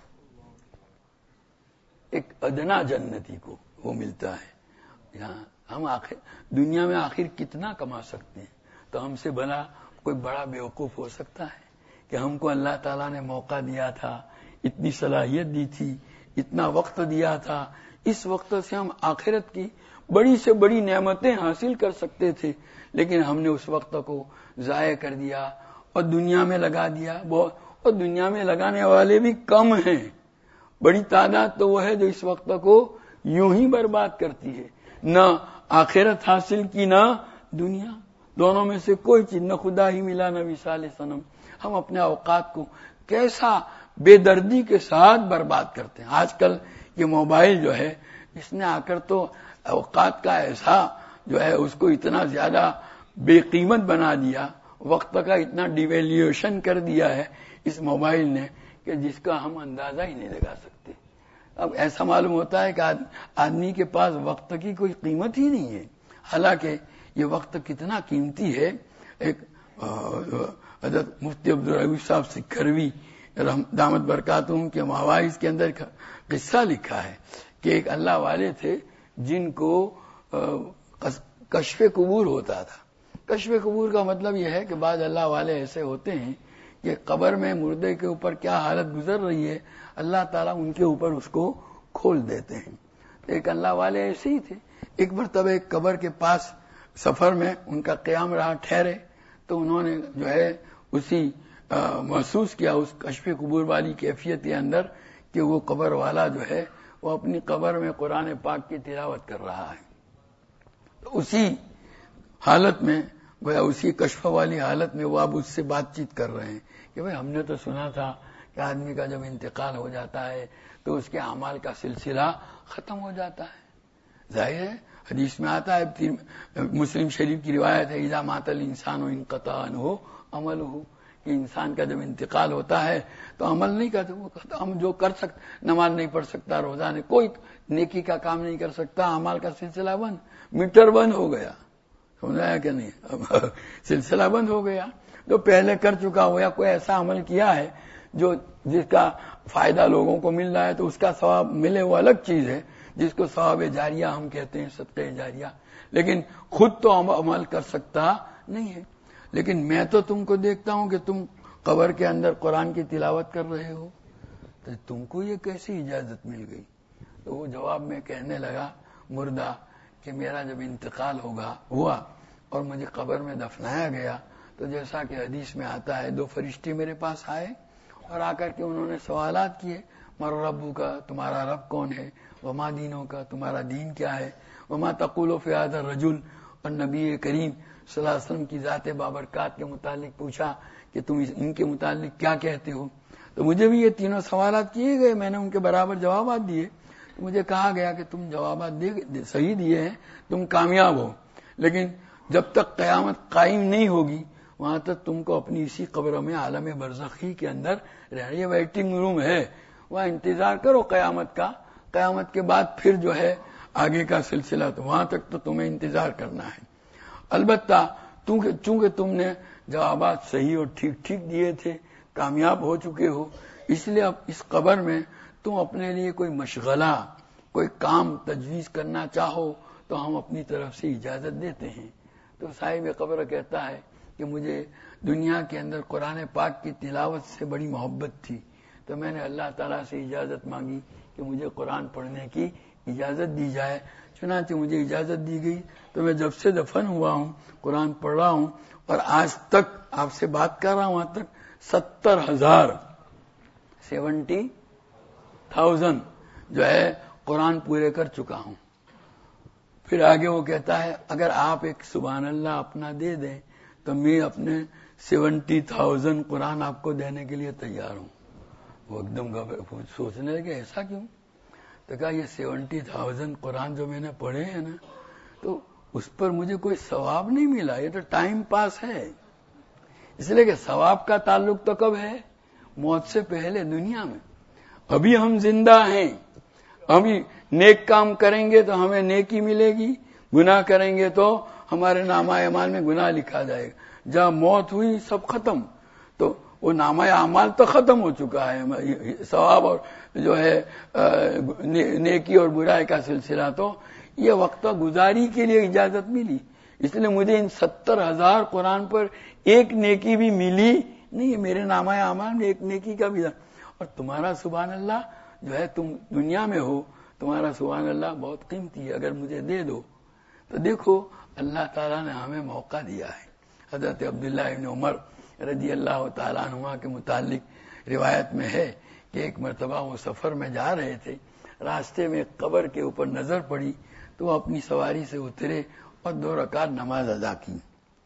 ایک ادنا جنتی کو وہ ملتا ہے۔ یہاں ہم دنیا میں آخر کتنا کما سکتے ہیں؟ تو ہم سے بھلا کوئی بڑا بیوقوف ہو سکتا ہے کہ ہم کو اللہ تعالیٰ نے موقع دیا تھا، اتنی صلاحیت دی تھی، اتنا وقت دیا تھا، اس وقت سے ہم آخرت کی بڑی سے بڑی نعمتیں حاصل کر سکتے تھے، لیکن ہم نے اس وقت کو ضائع کر دیا اور دنیا میں لگا دیا۔ اور دنیا میں لگانے والے بھی کم ہیں، بڑی تعداد تو وہ ہے جو اس وقت کو یوں ہی برباد کرتی ہے، نہ آخرت حاصل کی نہ دنیا، دونوں میں سے کوئی چیز، نہ خدا ہی ملا نہ وصال صنم۔ ہم اپنے اوقات کو کیسا بے دردی کے ساتھ برباد کرتے ہیں۔ آج کل یہ موبائل جو ہے اس نے آ کر تو اوقات کا ایسا جو ہے اس کو اتنا زیادہ بے قیمت بنا دیا، وقت کا اتنا ڈیویلیوشن کر دیا ہے اس موبائل نے کہ جس کا ہم اندازہ ہی نہیں لگا سکتے۔ اب ایسا معلوم ہوتا ہے کہ آدمی کے پاس وقت کی کوئی قیمت ہی نہیں ہے، حالانکہ یہ وقت کتنا قیمتی ہے۔ ایک حضرت مفتی عبدالرحیم صاحب سکھروی دامت برکاتہم کے مواعظ کے اندر قصہ لکھا ہے کہ ایک اللہ والے تھے جن کو کشف قبور ہوتا تھا۔ کشف قبور کا مطلب یہ ہے کہ بعض اللہ والے ایسے ہوتے ہیں کہ قبر میں مردے کے اوپر کیا حالت گزر رہی ہے اللہ تعالیٰ ان کے اوپر اس کو کھول دیتے ہیں۔ ایک اللہ والے ایسے ہی تھے، ایک مرتبہ ایک قبر کے پاس سفر میں ان کا قیام رہا، ٹھہرے تو انہوں نے جو ہے اسی محسوس کیا اس کشف قبور والی کیفیت کے اندر کہ وہ قبر والا جو ہے وہ اپنی قبر میں قرآن پاک کی تلاوت کر رہا ہے۔ اسی حالت میں گویا اسی کشف والی حالت میں وہ اب اس سے بات چیت کر رہے ہیں کہ بھئی ہم نے تو سنا تھا کہ آدمی کا جب انتقال ہو جاتا ہے تو اس کے اعمال کا سلسلہ ختم ہو جاتا ہے۔ ظاہر ہے حدیث میں آتا ہے، مسلم شریف کی روایت ہے، اذا مات الانسان انقطع عنہ عملہ، کہ انسان کا جب انتقال ہوتا ہے تو عمل نہیں کرتا، ہم جو کر سکتے، نماز نہیں پڑھ سکتا، روزہ نہیں، کوئی نیکی کا کام نہیں کر سکتا، اعمال کا سلسلہ بند، میٹر بند ہو گیا، سمجھایا کہ نہیں، سلسلہ بند ہو گیا۔ جو پہلے کر چکا ہو یا کوئی ایسا عمل کیا ہے جو جس کا فائدہ لوگوں کو مل رہا ہے تو اس کا ثواب ملے وہ الگ چیز ہے، جس کو ثواب جاریہ ہم کہتے ہیں، صدقہ جاریہ، لیکن خود تو عمل کر سکتا نہیں ہے۔ لیکن میں تو تم کو دیکھتا ہوں کہ تم قبر کے اندر قرآن کی تلاوت کر رہے ہو، تو تم کو یہ کیسی اجازت مل گئی؟ تو وہ جواب میں کہنے لگا مردہ کہ میرا جب انتقال ہوا اور مجھے قبر میں دفنایا گیا تو جیسا کہ حدیث میں آتا ہے 2 فرشتے میرے پاس آئے اور آ کر کے انہوں نے سوالات کیے، مر ربو کا، تمہارا رب کون ہے، وما دینوں کا، تمہارا دین کیا ہے، وما تقول فی ھذا الرجل، اور نبی کریم صلی اللہ علیہ وسلم کی ذات بابرکات کے متعلق پوچھا کہ تم ان کے متعلق کیا کہتے ہو۔ تو مجھے بھی یہ تینوں سوالات کیے گئے، میں نے ان کے برابر جوابات دیے، تو مجھے کہا گیا کہ تم جوابات صحیح دیے ہیں، تم کامیاب ہو، لیکن جب تک قیامت قائم نہیں ہوگی وہاں تک تم کو اپنی اسی قبر میں عالم برزخی کے اندر رہنا، یہ ویٹنگ روم ہے، وہاں انتظار کرو قیامت کا، قیامت کے بعد پھر جو ہے آگے کا سلسلہ، تو وہاں تک تو تمہیں انتظار کرنا ہے۔ البتہ چونکہ تم نے جوابات صحیح اور ٹھیک دیے تھے، کامیاب ہو چکے ہو، اس لیے اب اس قبر میں تم اپنے لیے کوئی مشغلہ کوئی کام تجویز کرنا چاہو تو ہم اپنی طرف سے اجازت دیتے ہیں. تو صاحب قبر کہتا ہے کہ مجھے دنیا کے اندر قرآن پاک کی تلاوت سے بڑی محبت تھی، تو میں نے اللہ تعالیٰ سے اجازت مانگی کہ مجھے قرآن پڑھنے کی اجازت دی جائے. چنانچہ مجھے اجازت دی گئی، تو میں جب سے دفن ہوا ہوں قرآن پڑھ رہا ہوں، اور آج تک آپ سے بات کر رہا ہوں وہاں تک 70,000 جو ہے قرآن پورے کر چکا ہوں. پھر آگے وہ کہتا ہے اگر آپ ایک سبحان اللہ اپنا دے دیں تو میں اپنے 70,000 قرآن آپ کو دینے کے لیے تیار ہوں. وہ ایک دم سوچنے لگے ایسا کیوں؟ تو کہا یہ 70,000 قرآن جو میں نے پڑھے ہیں نا، تو اس پر مجھے کوئی ثواب نہیں ملا، یہ تو ٹائم پاس ہے. اس لیے کہ ثواب کا تعلق تو کب ہے؟ موت سے پہلے دنیا میں. ابھی ہم زندہ ہیں، ابھی نیک کام کریں گے تو ہمیں نیکی ملے گی، گناہ کریں گے تو ہمارے نامہ اعمال میں گناہ لکھا جائے گا. جہاں موت ہوئی سب ختم، تو وہ نامہ اعمال تو ختم ہو چکا ہے. ثواب اور جو ہے نیکی اور برائی کا سلسلہ تو یہ وقت گزاری کے لیے اجازت ملی. اس لیے مجھے ان 70,000 قرآن پر ایک نیکی بھی ملی نہیں. میرے نامہ اعمال میں ایک نیکی کا بھی تھا. اور تمہارا سبحان اللہ جو ہے تم دنیا میں ہو، تمہارا سبحان اللہ بہت قیمتی ہے، اگر مجھے دے دو. تو دیکھو اللہ تعالیٰ نے ہمیں موقع دیا ہے. حضرت عبداللہ ابن عمر رضی اللہ تعالیٰ عنہ کے متعلق روایت میں ہے کہ ایک مرتبہ وہ سفر میں جا رہے تھے، راستے میں ایک قبر کے اوپر نظر پڑی تو وہ اپنی سواری سے اترے اور 2 رکعت نماز ادا کی.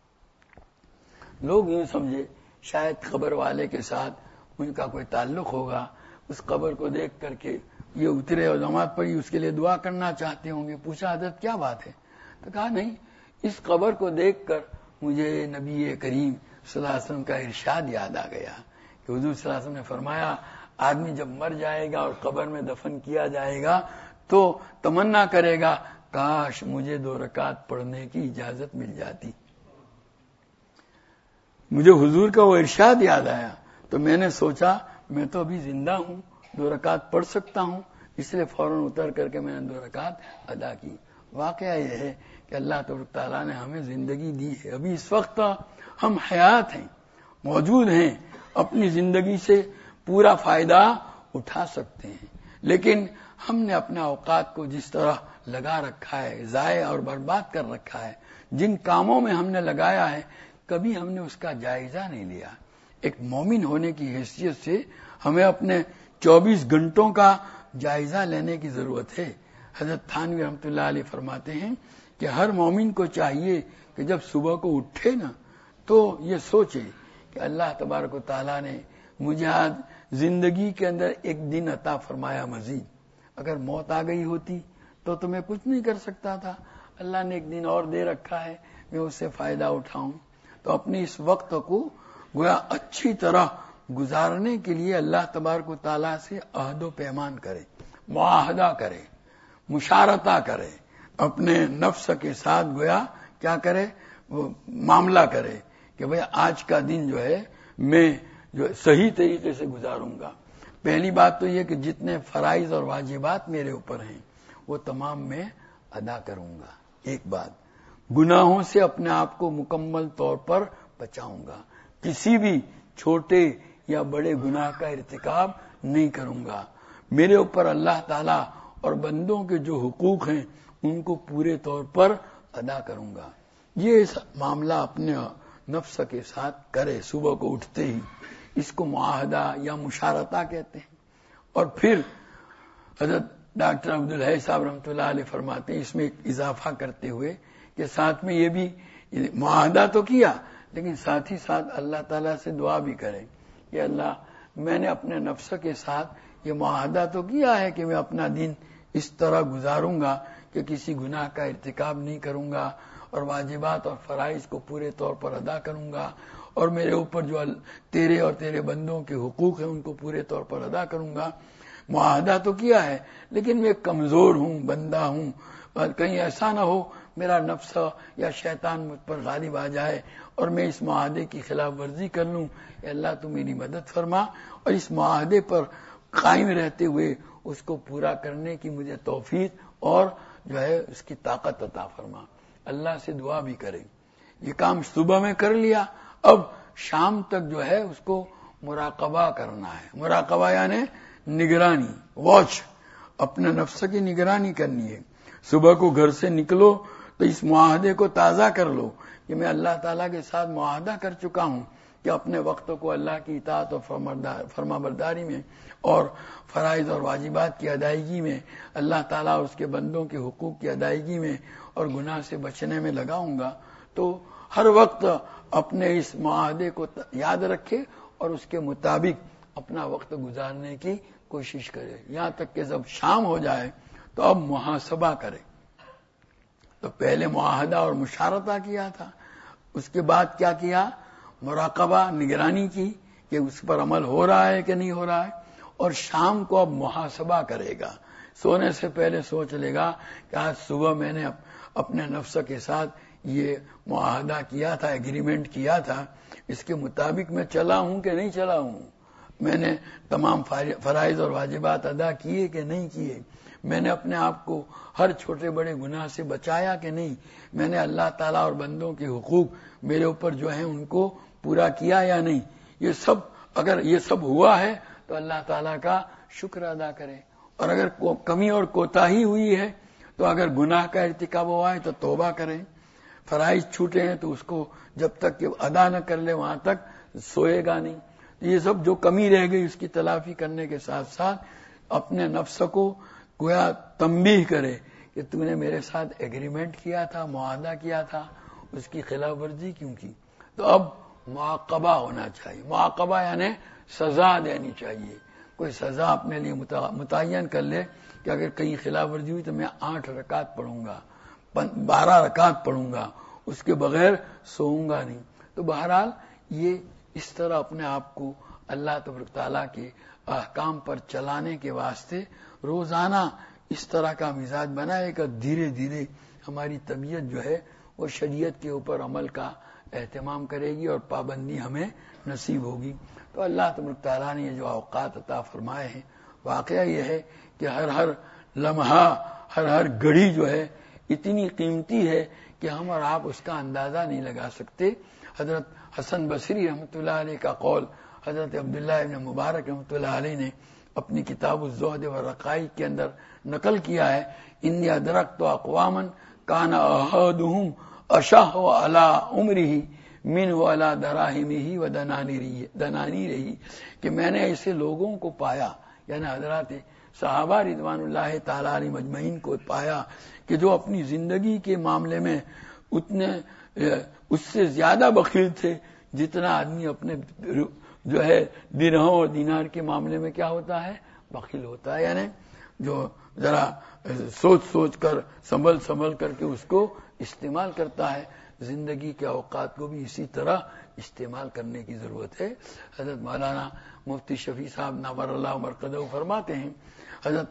لوگ یوں سمجھے شاید قبر والے کے ساتھ ان کا کوئی تعلق ہوگا، اس قبر کو دیکھ کر کے یہ اترے اور نماز پڑھی، اس کے لیے دعا کرنا چاہتے ہوں گے. پوچھا حضرت کیا بات ہے؟ تو کہا نہیں، اس قبر کو دیکھ کر مجھے نبی کریم صلی اللہ علیہ وسلم کا ارشاد یاد آ گیا کہ حضور صلی اللہ علیہ وسلم نے فرمایا آدمی جب مر جائے گا اور قبر میں دفن کیا جائے گا تو تمنا کرے گا کاش مجھے 2 رکعت پڑھنے کی اجازت مل جاتی. مجھے حضور کا وہ ارشاد یاد آیا تو میں نے سوچا میں تو ابھی زندہ ہوں، 2 رکعت پڑھ سکتا ہوں، اس لیے فوراً اتر کر کے میں نے 2 رکعت ادا کی. واقعہ یہ ہے کہ اللہ تبارک تعالیٰ نے ہمیں زندگی دی ہے. ابھی اس وقت ہم حیات ہیں، موجود ہیں، اپنی زندگی سے پورا فائدہ اٹھا سکتے ہیں، لیکن ہم نے اپنے اوقات کو جس طرح لگا رکھا ہے، ضائع اور برباد کر رکھا ہے. جن کاموں میں ہم نے لگایا ہے کبھی ہم نے اس کا جائزہ نہیں لیا. ایک مومن ہونے کی حیثیت سے ہمیں اپنے 24 گھنٹوں کا جائزہ لینے کی ضرورت ہے. حضرت تھانوی رحمۃ اللہ علیہ فرماتے ہیں کہ ہر مومن کو چاہیے کہ جب صبح کو اٹھے نا تو یہ سوچے کہ اللہ تبارک و تعالیٰ نے مجھے آج زندگی کے اندر ایک دن عطا فرمایا مزید. اگر موت آ گئی ہوتی تو میں کچھ نہیں کر سکتا تھا. اللہ نے ایک دن اور دے رکھا ہے، میں اس سے فائدہ اٹھاؤں. تو اپنے اس وقت کو گویا اچھی طرح گزارنے کے لیے اللہ تبارک و تعالیٰ سے عہد و پیمان کرے، معاہدہ کرے، مشارطہ کرے، اپنے نفس کے ساتھ گویا کیا کرے، وہ معاملہ کرے کہ بھئی آج کا دن جو ہے میں جو صحیح طریقے سے گزاروں گا. پہلی بات تو یہ کہ جتنے فرائض اور واجبات میرے اوپر ہیں وہ تمام میں ادا کروں گا. ایک بات، گناہوں سے اپنے آپ کو مکمل طور پر بچاؤں گا، کسی بھی چھوٹے یا بڑے گناہ کا ارتکاب نہیں کروں گا. میرے اوپر اللہ تعالیٰ اور بندوں کے جو حقوق ہیں ان کو پورے طور پر ادا کروں گا. یہ معاملہ اپنے نفس کے ساتھ کرے صبح کو اٹھتے ہی، اس کو معاہدہ یا مشارطہ کہتے ہیں. اور پھر حضرت ڈاکٹر عبدالحی صاحب رحمۃ اللہ علیہ فرماتے ہیں اس میں ایک اضافہ کرتے ہوئے کہ ساتھ میں یہ بھی معاہدہ تو کیا لیکن ساتھ ہی ساتھ اللہ تعالیٰ سے دعا بھی کریں کہ اللہ میں نے اپنے نفس کے ساتھ یہ معاہدہ تو کیا ہے کہ میں اپنا دن اس طرح گزاروں گا کہ کسی گناہ کا ارتکاب نہیں کروں گا اور واجبات اور فرائض کو پورے طور پر ادا کروں گا اور میرے اوپر جو تیرے اور تیرے بندوں کے حقوق ہیں ان کو پورے طور پر ادا کروں گا. معاہدہ تو کیا ہے لیکن میں کمزور ہوں، بندہ ہوں، اور کہیں ایسا نہ ہو میرا نفس یا شیطان مجھ پر غالب آ جائے اور میں اس معاہدے کی خلاف ورزی کر لوں. اے اللہ تو میری مدد فرما اور اس معاہدے پر قائم رہتے ہوئے اس کو پورا کرنے کی مجھے توفیق اور جو ہے اس کی طاقت عطا فرما. اللہ سے دعا بھی کریں. یہ کام صبح میں کر لیا، اب شام تک جو ہے اس کو مراقبہ کرنا ہے. مراقبہ یعنی نگرانی، واچ، اپنے نفس کی نگرانی کرنی ہے. صبح کو گھر سے نکلو تو اس معاہدے کو تازہ کر لو کہ میں اللہ تعالیٰ کے ساتھ معاہدہ کر چکا ہوں کہ اپنے وقت کو اللہ کی اطاعت اور فرما برداری میں اور فرائض اور واجبات کی ادائیگی میں، اللہ تعالیٰ اور اس کے بندوں کے حقوق کی ادائیگی میں اور گناہ سے بچنے میں لگاؤں گا. تو ہر وقت اپنے اس معاہدے کو یاد رکھے اور اس کے مطابق اپنا وقت گزارنے کی کوشش کرے. یہاں تک کہ جب شام ہو جائے تو اب محاسبہ کرے. تو پہلے معاہدہ اور مشارطہ کیا تھا، اس کے بعد کیا کیا؟ مراقبہ، نگرانی کی کہ اس پر عمل ہو رہا ہے کہ نہیں ہو رہا ہے. اور شام کو اب محاسبہ کرے گا. سونے سے پہلے سوچ لے گا کہ آج صبح میں نے اپنے نفس کے ساتھ یہ معاہدہ کیا تھا، ایگریمنٹ کیا تھا، اس کے مطابق میں چلا ہوں کہ نہیں چلا ہوں، میں نے تمام فرائض اور واجبات ادا کیے کہ نہیں کیے، میں نے اپنے آپ کو ہر چھوٹے بڑے گناہ سے بچایا کہ نہیں، میں نے اللہ تعالیٰ اور بندوں کے حقوق میرے اوپر جو ہیں ان کو پورا کیا یا نہیں. یہ سب اگر یہ سب ہوا ہے تو اللہ تعالیٰ کا شکر ادا کرے. اور اگر کمی اور کوتاہی ہوئی ہے تو اگر گناہ کا ارتکاب ہوا ہے تو توبہ کریں. فرائض چھوٹے ہیں تو اس کو جب تک کہ ادا نہ کر لے وہاں تک سوئے گا نہیں. یہ سب جو کمی رہ گئی اس کی تلافی کرنے کے ساتھ ساتھ اپنے نفس کو گویا تنبیہ کرے کہ تم نے میرے ساتھ ایگریمنٹ کیا تھا، معاہدہ کیا تھا، اس کی خلاف ورزی کیوں کی. تو اب معاقبہ ہونا چاہیے. معاقبہ یعنی سزا دینی چاہیے. کوئی سزا اپنے لیے متعین کر لے کہ اگر کہیں خلاف ورزی ہوئی تو میں 8 رکعت پڑھوں گا، 12 رکعت پڑھوں گا، اس کے بغیر سوؤں گا نہیں. تو بہرحال یہ اس طرح اپنے آپ کو اللہ تبارک تعالیٰ کے احکام پر چلانے کے واسطے روزانہ اس طرح کا مزاج بنائے گا. دھیرے دھیرے ہماری طبیعت جو ہے وہ شریعت کے اوپر عمل کا اہتمام کرے گی اور پابندی ہمیں نصیب ہوگی. تو اللہ تبارک تعالیٰ نے یہ جو اوقات عطا فرمائے ہیں، واقعہ یہ ہے کہ ہر لمحہ ہر گھڑی جو ہے اتنی قیمتی ہے کہ ہم اور آپ اس کا اندازہ نہیں لگا سکتے. حضرت حسن بصری رحمۃ اللہ علیہ کا قول حضرت عبداللہ ابن مبارک رحمۃ اللہ علیہ نے اپنی کتاب الزہد والرقائق کے اندر نقل کیا ہے. انی ادرکت اقواما کان احدهم اشح علی عمره من علی دراہمہ ودنانیرہ، کہ میں نے ایسے لوگوں کو پایا، یعنی حضرات صحابہ رضوان اللہ تعالی علیہ مجمعین کو پایا کہ جو اپنی زندگی کے معاملے میں اتنے اس سے زیادہ بخیل تھے جتنا آدمی اپنے جو ہے درہم اور دینار کے معاملے میں کیا ہوتا ہے؟ بخیل ہوتا ہے. یعنی جو ذرا سوچ کر سنبھل کر کے اس کو استعمال کرتا ہے. زندگی کے اوقات کو بھی اسی طرح استعمال کرنے کی ضرورت ہے. حضرت مولانا مفتی شفیع صاحب نور اللہ مرقدہ فرماتے ہیں، حضرت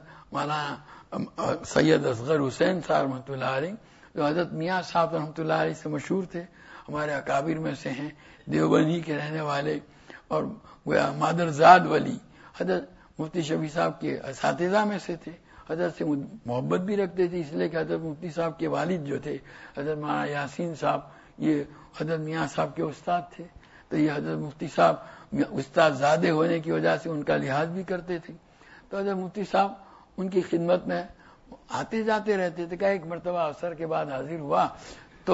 مولانا سید اصغر حسین صاحب رحمۃ اللہ علیہ جو حضرت میاں صاحب رحمۃ اللہ علیہ سے مشہور تھے، ہمارے اکابر میں سے ہیں، دیوبندی کے رہنے والے اور مادرزاد ولی، حضرت مفتی شفیع صاحب کے اساتذہ میں سے تھے. حضرت سے محبت بھی رکھتے تھے اس لیے کہ حضرت مفتی صاحب کے والد جو تھے حضرت مولانا یاسین صاحب، یہ حضرت میاں صاحب کے استاد تھے. تو یہ حضرت مفتی صاحب استاد زادے ہونے کی وجہ سے ان کا لحاظ بھی کرتے تھے. تو حضرت مفتی صاحب ان کی خدمت میں آتے جاتے رہتے تھے. کہ ایک مرتبہ عصر کے بعد حاضر ہوا تو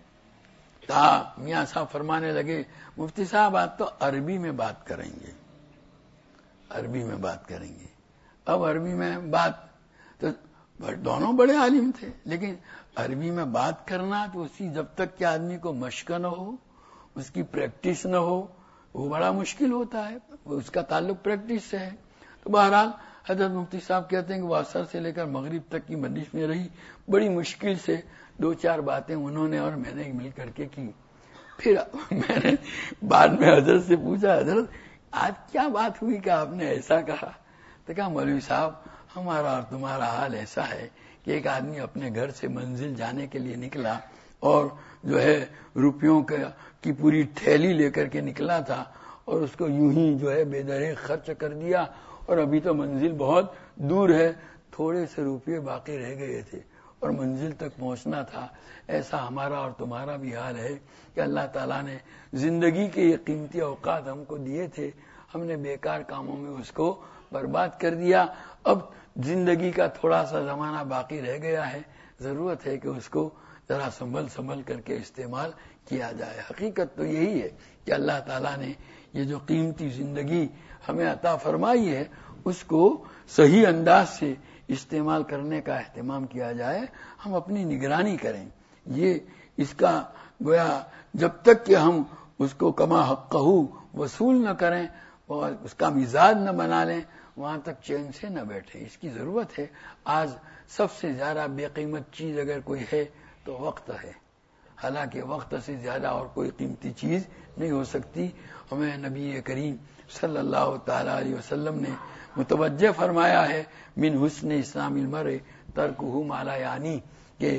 میاں صاحب فرمانے لگے، مفتی صاحب آج تو عربی میں بات کریں گے، عربی میں بات کریں گے. اب عربی میں بات، تو دونوں بڑے عالم تھے، لیکن عربی میں بات کرنا تو اسی جب تک کہ آدمی کو مشق نہ ہو، اس کی پریکٹس نہ ہو، وہ بڑا مشکل ہوتا ہے. اس کا تعلق پریکٹس سے ہے. تو بہرحال حضرت مفتی صاحب کہتے ہیں کہ وہ عصر سے لے کر مغرب تک کی مجلس میں رہی، بڑی مشکل سے 2-4 باتیں انہوں نے اور میں نے مل کر کے کی. پھر میں نے بعد میں حضرت سے پوچھا، حضرت آج کیا بات ہوئی کہ آپ نے ایسا کہا؟ تو کہا مولوی صاحب ہمارا اور تمہارا حال ایسا ہے کہ ایک آدمی اپنے گھر سے منزل جانے کے لیے نکلا اور جو ہے روپیوں کی پوری تھیلی لے کر کے نکلا تھا اور اس کو یوں ہی جو ہے بے درے خرچ کر دیا، اور ابھی تو منزل بہت دور ہے، تھوڑے سے روپے باقی رہ گئے تھے اور منزل تک پہنچنا تھا. ایسا ہمارا اور تمہارا بھی حال ہے کہ اللہ تعالیٰ نے زندگی کے یہ قیمتی اوقات ہم کو دیے تھے، ہم نے بیکار کاموں میں اس کو برباد کر دیا. اب زندگی کا تھوڑا سا زمانہ باقی رہ گیا ہے، ضرورت ہے کہ اس کو ذرا سنبھل کر کے استعمال کیا جائے. حقیقت تو یہی ہے کہ اللہ تعالیٰ نے یہ جو قیمتی زندگی ہمیں عطا فرمائی ہے اس کو صحیح انداز سے استعمال کرنے کا اہتمام کیا جائے. ہم اپنی نگرانی کریں. یہ اس کا گویا جب تک کہ ہم اس کو کما حقہ وصول نہ کریں اور اس کا مزاج نہ بنا لیں، وہاں تک چین سے نہ بیٹھیں. اس کی ضرورت ہے. آج سب سے زیادہ بے قیمت چیز اگر کوئی ہے تو وقت ہے. حالانکہ وقت سے زیادہ اور کوئی قیمتی چیز نہیں ہو سکتی. ہمیں نبی کریم صلی اللہ تعالی علیہ وسلم نے متوجہ فرمایا ہے من حسن اسلام المرء ترکہ ما لا یعنی، کہ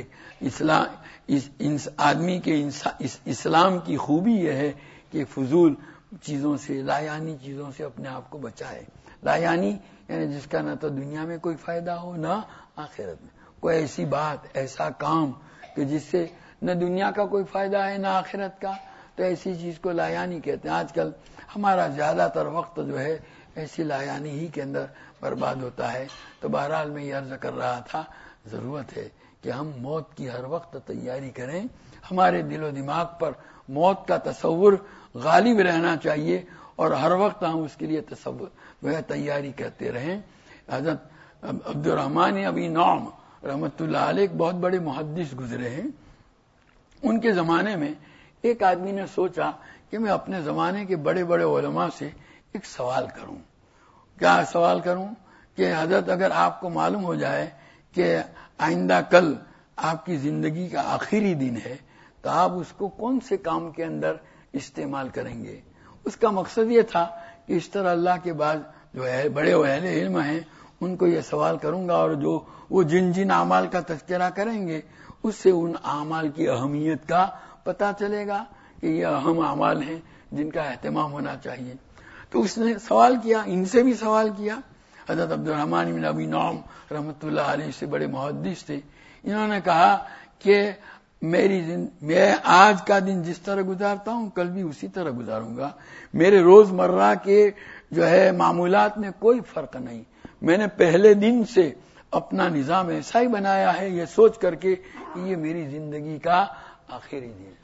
آدمی کے اسلام کی خوبی یہ ہے کہ فضول چیزوں سے، لا یعنی چیزوں سے اپنے آپ کو بچائے. لا یعنی جس کا نہ تو دنیا میں کوئی فائدہ ہو نہ آخرت میں. کوئی ایسی بات، ایسا کام کہ جس سے نہ دنیا کا کوئی فائدہ ہے نہ آخرت کا، تو ایسی چیز کو لا یعنی کہتے ہیں. آج کل ہمارا زیادہ تر وقت جو ہے ایسی لا یعنی ہی کے اندر برباد ہوتا ہے. تو بہرحال میں یہ عرض کر رہا تھا، ضرورت ہے کہ ہم موت کی ہر وقت تیاری کریں. ہمارے دل و دماغ پر موت کا تصور غالب رہنا چاہیے اور ہر وقت ہم اس کے لیے تصور تیاری کرتے رہیں. حضرت عبد الرحمن ابی نعم رحمت اللہ علیہ ایک بہت بڑے محدث گزرے ہیں. ان کے زمانے میں ایک آدمی نے سوچا کہ میں اپنے زمانے کے بڑے بڑے علماء سے ایک سوال کروں. کیا سوال کروں کہ حضرت اگر آپ کو معلوم ہو جائے کہ آئندہ کل آپ کی زندگی کا آخری دن ہے تو آپ اس کو کون سے کام کے اندر استعمال کریں گے. اس کا مقصد یہ تھا کہ اس طرح اللہ کے بعد جو ہے بڑے اہل علم ہیں ان کو یہ سوال کروں گا اور جو وہ جن اعمال کا تذکرہ کریں گے اس سے ان اعمال کی اہمیت کا پتہ چلے گا کہ یہ اہم اعمال ہیں جن کا اہتمام ہونا چاہیے. تو اس نے سوال کیا، ان سے بھی سوال کیا. حضرت عبد الرحمن بن ابی نعم رحمۃ اللہ علیہ سے بڑے محدث تھے. انہوں نے کہا کہ میں آج کا دن جس طرح گزارتا ہوں کل بھی اسی طرح گزاروں گا. میرے روز مرہ کے جو ہے معمولات میں کوئی فرق نہیں. میں نے پہلے دن سے اپنا نظام ایسا ہی بنایا ہے یہ سوچ کر کے کہ یہ میری زندگی کا آخری دن ہے.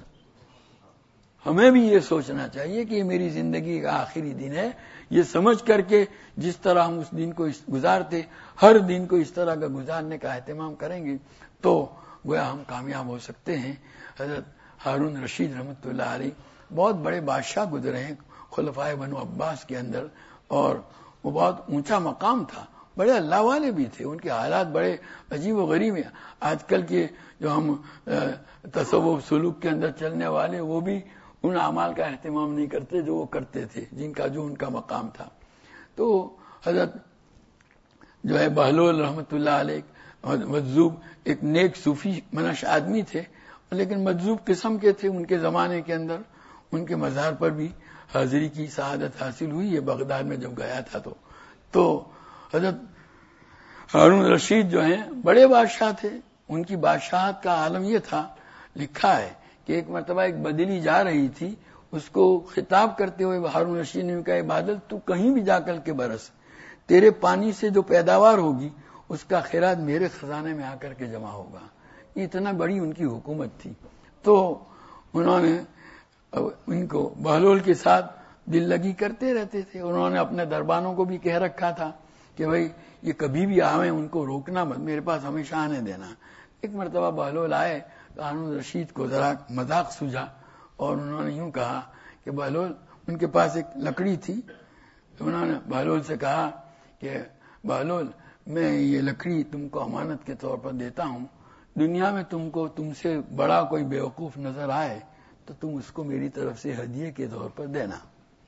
ہمیں بھی یہ سوچنا چاہیے کہ یہ میری زندگی کا آخری دن ہے. یہ سمجھ کر کے جس طرح ہم اس دن کو گزارتے ہر دن کو اس طرح کا گزارنے کا اہتمام کریں گے تو گویا ہم کامیاب ہو سکتے ہیں. حضرت ہارون رشید رحمۃ اللہ علیہ بہت بڑے بادشاہ گزرے ہیں خلفائے بنو عباس کے اندر اور وہ بہت اونچا مقام تھا. بڑے اللہ والے بھی تھے. ان کے حالات بڑے عجیب و غریب ہیں. آج کل کے جو ہم تصوف سلوک کے اندر چلنے والے وہ بھی ان اعمال کا اہتمام نہیں کرتے جو وہ کرتے تھے جن کا جو ان کا مقام تھا. تو حضرت جو ہے بہلول رحمۃ اللہ علیہ مجذوب ایک نیک صوفی منش آدمی تھے لیکن مجذوب قسم کے تھے. ان کے زمانے کے اندر ان کے مزار پر بھی حاضری کی سعادت حاصل ہوئی ہے بغداد میں جب گیا تھا. تو حضرت ہارون رشید جو ہیں بڑے بادشاہ تھے. ان کی بادشاہت کا عالم یہ تھا، لکھا ہے کہ ایک مرتبہ ایک بدلی جا رہی تھی، اس کو خطاب کرتے ہوئے ہارون رشید نے کہا بادل تو کہیں بھی جا کر کے برس، تیرے پانی سے جو پیداوار ہوگی اس کا خیرات میرے خزانے میں آ کر کے جمع ہوگا. اتنا بڑی ان کی حکومت تھی. تو انہوں نے ان کو بہلول کے ساتھ دل لگی کرتے رہتے تھے. انہوں نے اپنے دربانوں کو بھی کہہ رکھا تھا کہ بھائی یہ کبھی بھی آویں ان کو روکنا مت، میرے پاس ہمیشہ آنے دینا. ایک مرتبہ بہلول آئے تو ہارون رشید کو ذرا مذاق سوجا اور انہوں نے یوں کہا کہ بہلول، ان کے پاس ایک لکڑی تھی، انہوں نے بہلول سے کہا کہ بہلول میں یہ لکڑی تم کو امانت کے طور پر دیتا ہوں، دنیا میں تم سے بڑا کوئی بیوقوف نظر آئے تو تم اس کو میری طرف سے ہدیے کے طور پر دینا.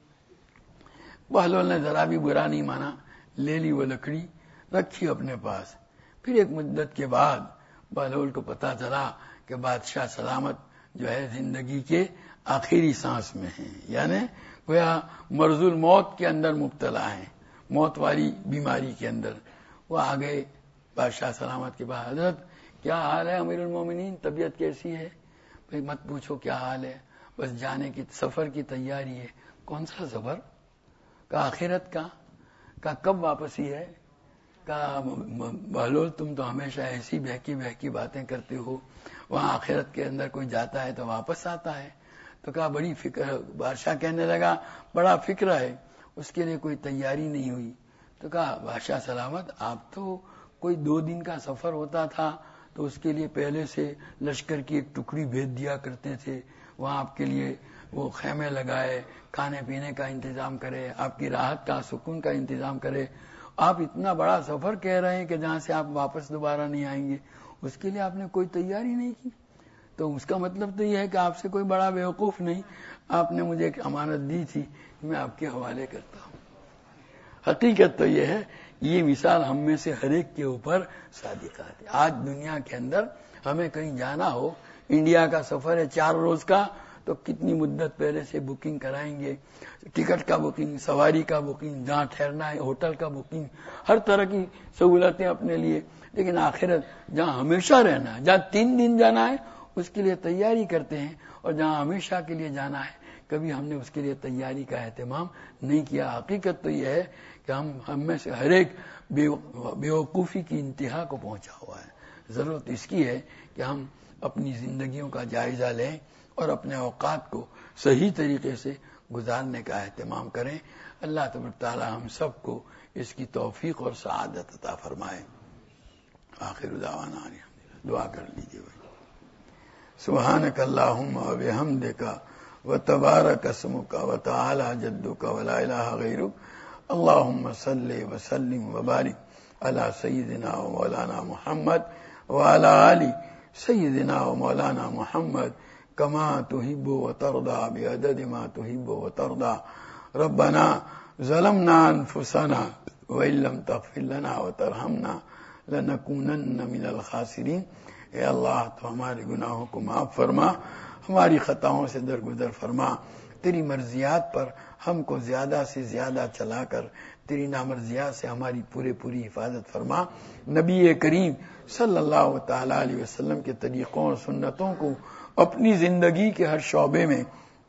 بہلول نے ذرا بھی برا نہیں مانا، لے لی وہ لکڑی، رکھی اپنے پاس. پھر ایک مدت کے بعد بہلول کو پتا چلا کہ بادشاہ سلامت جو ہے زندگی کے آخری سانس میں ہیں، یعنی گویا مرض الموت کے اندر مبتلا ہیں، موت والی بیماری کے اندر. وہ آ گئے بادشاہ سلامت کے بعد، حضرت کیا حال ہے امیر المومنین، طبیعت کیسی ہے؟ بھائی مت پوچھو کیا حال ہے، بس جانے کی سفر کی تیاری ہے۔ کون سا سفر؟ کہا آخرت کا۔ کہا کب واپسی ہے؟ کہا بہلول تم تو ہمیشہ ایسی بہکی باتیں کرتے ہو، وہاں آخرت کے اندر کوئی جاتا ہے تو واپس آتا ہے۔ تو کہا بڑی فکر، بادشاہ کہنے لگا بڑا فکر ہے، اس کے لیے کوئی تیاری نہیں ہوئی۔ تو کہا بادشاہ سلامت آپ تو کوئی 2 دن کا سفر ہوتا تھا تو اس کے لیے پہلے سے لشکر کی ایک ٹکڑی بھیج دیا کرتے تھے، وہاں آپ کے لیے وہ خیمے لگائے، کھانے پینے کا انتظام کرے، آپ کی راحت کا سکون کا انتظام کرے۔ آپ اتنا بڑا سفر کہہ رہے ہیں کہ جہاں سے آپ واپس دوبارہ نہیں آئیں گے، اس کے لیے آپ نے کوئی تیاری نہیں کی۔ تو اس کا مطلب تو یہ ہے کہ آپ سے کوئی بڑا بیوقوف نہیں، آپ نے مجھے ایک امانت دی تھی، میں آپ کے حوالے کرتا ہوں۔ حقیقت تو یہ ہے، یہ مثال ہم میں سے ہر ایک کے اوپر صادقہ ہے۔ آج دنیا کے اندر ہمیں کہیں جانا ہو، انڈیا کا سفر ہے 4 روز کا، تو کتنی مدت پہلے سے بکنگ کرائیں گے، ٹکٹ کا بکنگ، سواری کا بکنگ، جہاں ٹھہرنا ہے ہوٹل کا بکنگ، ہر طرح کی سہولتیں اپنے لیے۔ لیکن آخرت جہاں ہمیشہ رہنا ہے، جہاں 3 دن جانا ہے اس کے لیے تیاری کرتے ہیں، اور جہاں ہمیشہ کے لیے جانا ہے کبھی ہم نے اس کے لیے تیاری کا اہتمام نہیں کیا۔ حقیقت تو یہ ہے کہ ہم میں سے ہر ایک بیوقوفی کی انتہا کو پہنچا ہوا ہے۔ ضرورت اس کی ہے کہ ہم اپنی زندگیوں کا جائزہ لیں اور اپنے اوقات کو صحیح طریقے سے گزارنے کا اہتمام کریں۔ اللہ تبارک تعالی ہم سب کو اس کی توفیق اور سعادت عطا فرمائے۔ آخر دعوانا دعا کر لیجیے بھائی۔ سبحانک اللہم و بحمدک و تبارک اسمک و تعالی جدک و لا الہ غیرک، اللہم صلی وسلم وبارک علی سیدنا و مولانا محمد وعلی آل سیدنا و مولانا محمد کما تحب و ترضى بعدد ما تحب و ترضى۔ ربنا ظلمنا انفسنا وان لم تغفر لنا وترحمنا لنکونن من الخاسرین۔ اے اللہ تو ہمارے گناہوں کو معاف فرما، ہماری خطاؤں سے درگزر فرما، تیری مرضیات پر ہم کو زیادہ سے زیادہ چلا کر تیری نامرضیات سے ہماری پوری حفاظت فرما۔ نبی کریم صلی اللہ تعالی علیہ وسلم کے طریقوں اور سنتوں کو اپنی زندگی کے ہر شعبے میں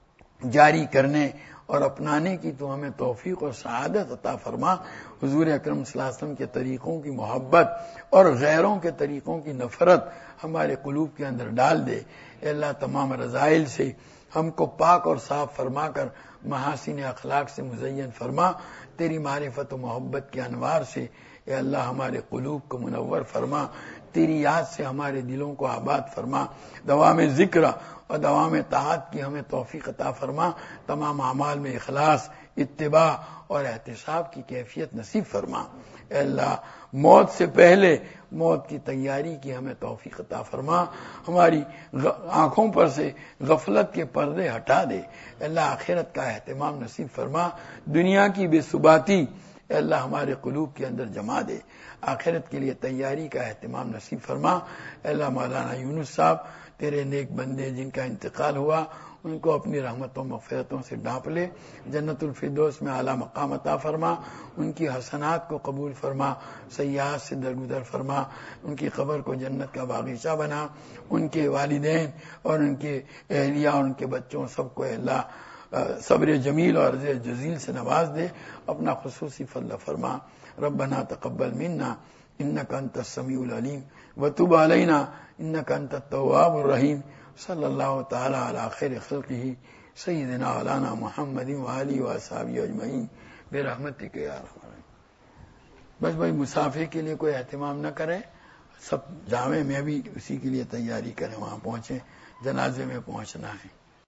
جاری کرنے اور اپنانے کی تو ہمیں توفیق اور سعادت عطا فرما۔ حضور اکرم صلی اللہ علیہ وسلم کے طریقوں کی محبت اور غیروں کے طریقوں کی نفرت ہمارے قلوب کے اندر ڈال دے۔ اے اللہ تمام رذائل سے ہم کو پاک اور صاف فرما کر محاسن اخلاق سے مزین فرما۔ تیری معرفت و محبت کے انوار سے اے اللہ ہمارے قلوب کو منور فرما، تیری یاد سے ہمارے دلوں کو آباد فرما، دوام ذکر اور دوام طاعت کی ہمیں توفیق عطا فرما، تمام اعمال میں اخلاص، اتباع اور احتساب کی کیفیت نصیب فرما۔ اے اللہ موت سے پہلے موت کی تیاری کی ہمیں توفیق عطا فرما، ہماری آنکھوں پر سے غفلت کے پردے ہٹا دے۔ اے اللہ آخرت کا اہتمام نصیب فرما، دنیا کی بے ثباتی اے اللہ ہمارے قلوب کے اندر جما دے، آخرت کے لیے تیاری کا اہتمام نصیب فرما۔ اے اللہ مولانا یونس صاحب تیرے نیک بندے جن کا انتقال ہوا ان کو اپنی رحمتوں مغفرتوں سے ڈھانپ لے، جنت الفردوس میں اعلیٰ مقام عطا فرما، ان کی حسنات کو قبول فرما، سیئات سے درگزر فرما، ان کی قبر کو جنت کا باغیچہ بنا، ان کے والدین اور ان کے اہلیہ اور ان کے بچوں سب کو اے اللہ صبر جمیل اور عرض جزیل سے نواز دے، اپنا خصوصی فضل فرما۔ ربنا تقبل منا انک انت السمیع العلیم وتب علینا انک انت التواب الرحیم۔ صلی اللہ تعالی علی خیر خلقہ سیدنا مولانا محمد وآلہ وصحبہ اجمعین برحمتک یا ارحم الراحمین۔ بس بھائی مسافر کے لیے کوئی اہتمام نہ کرے، سب جامع میں بھی اسی کے لیے تیاری کریں، وہاں پہنچیں، جنازے میں پہنچنا ہے۔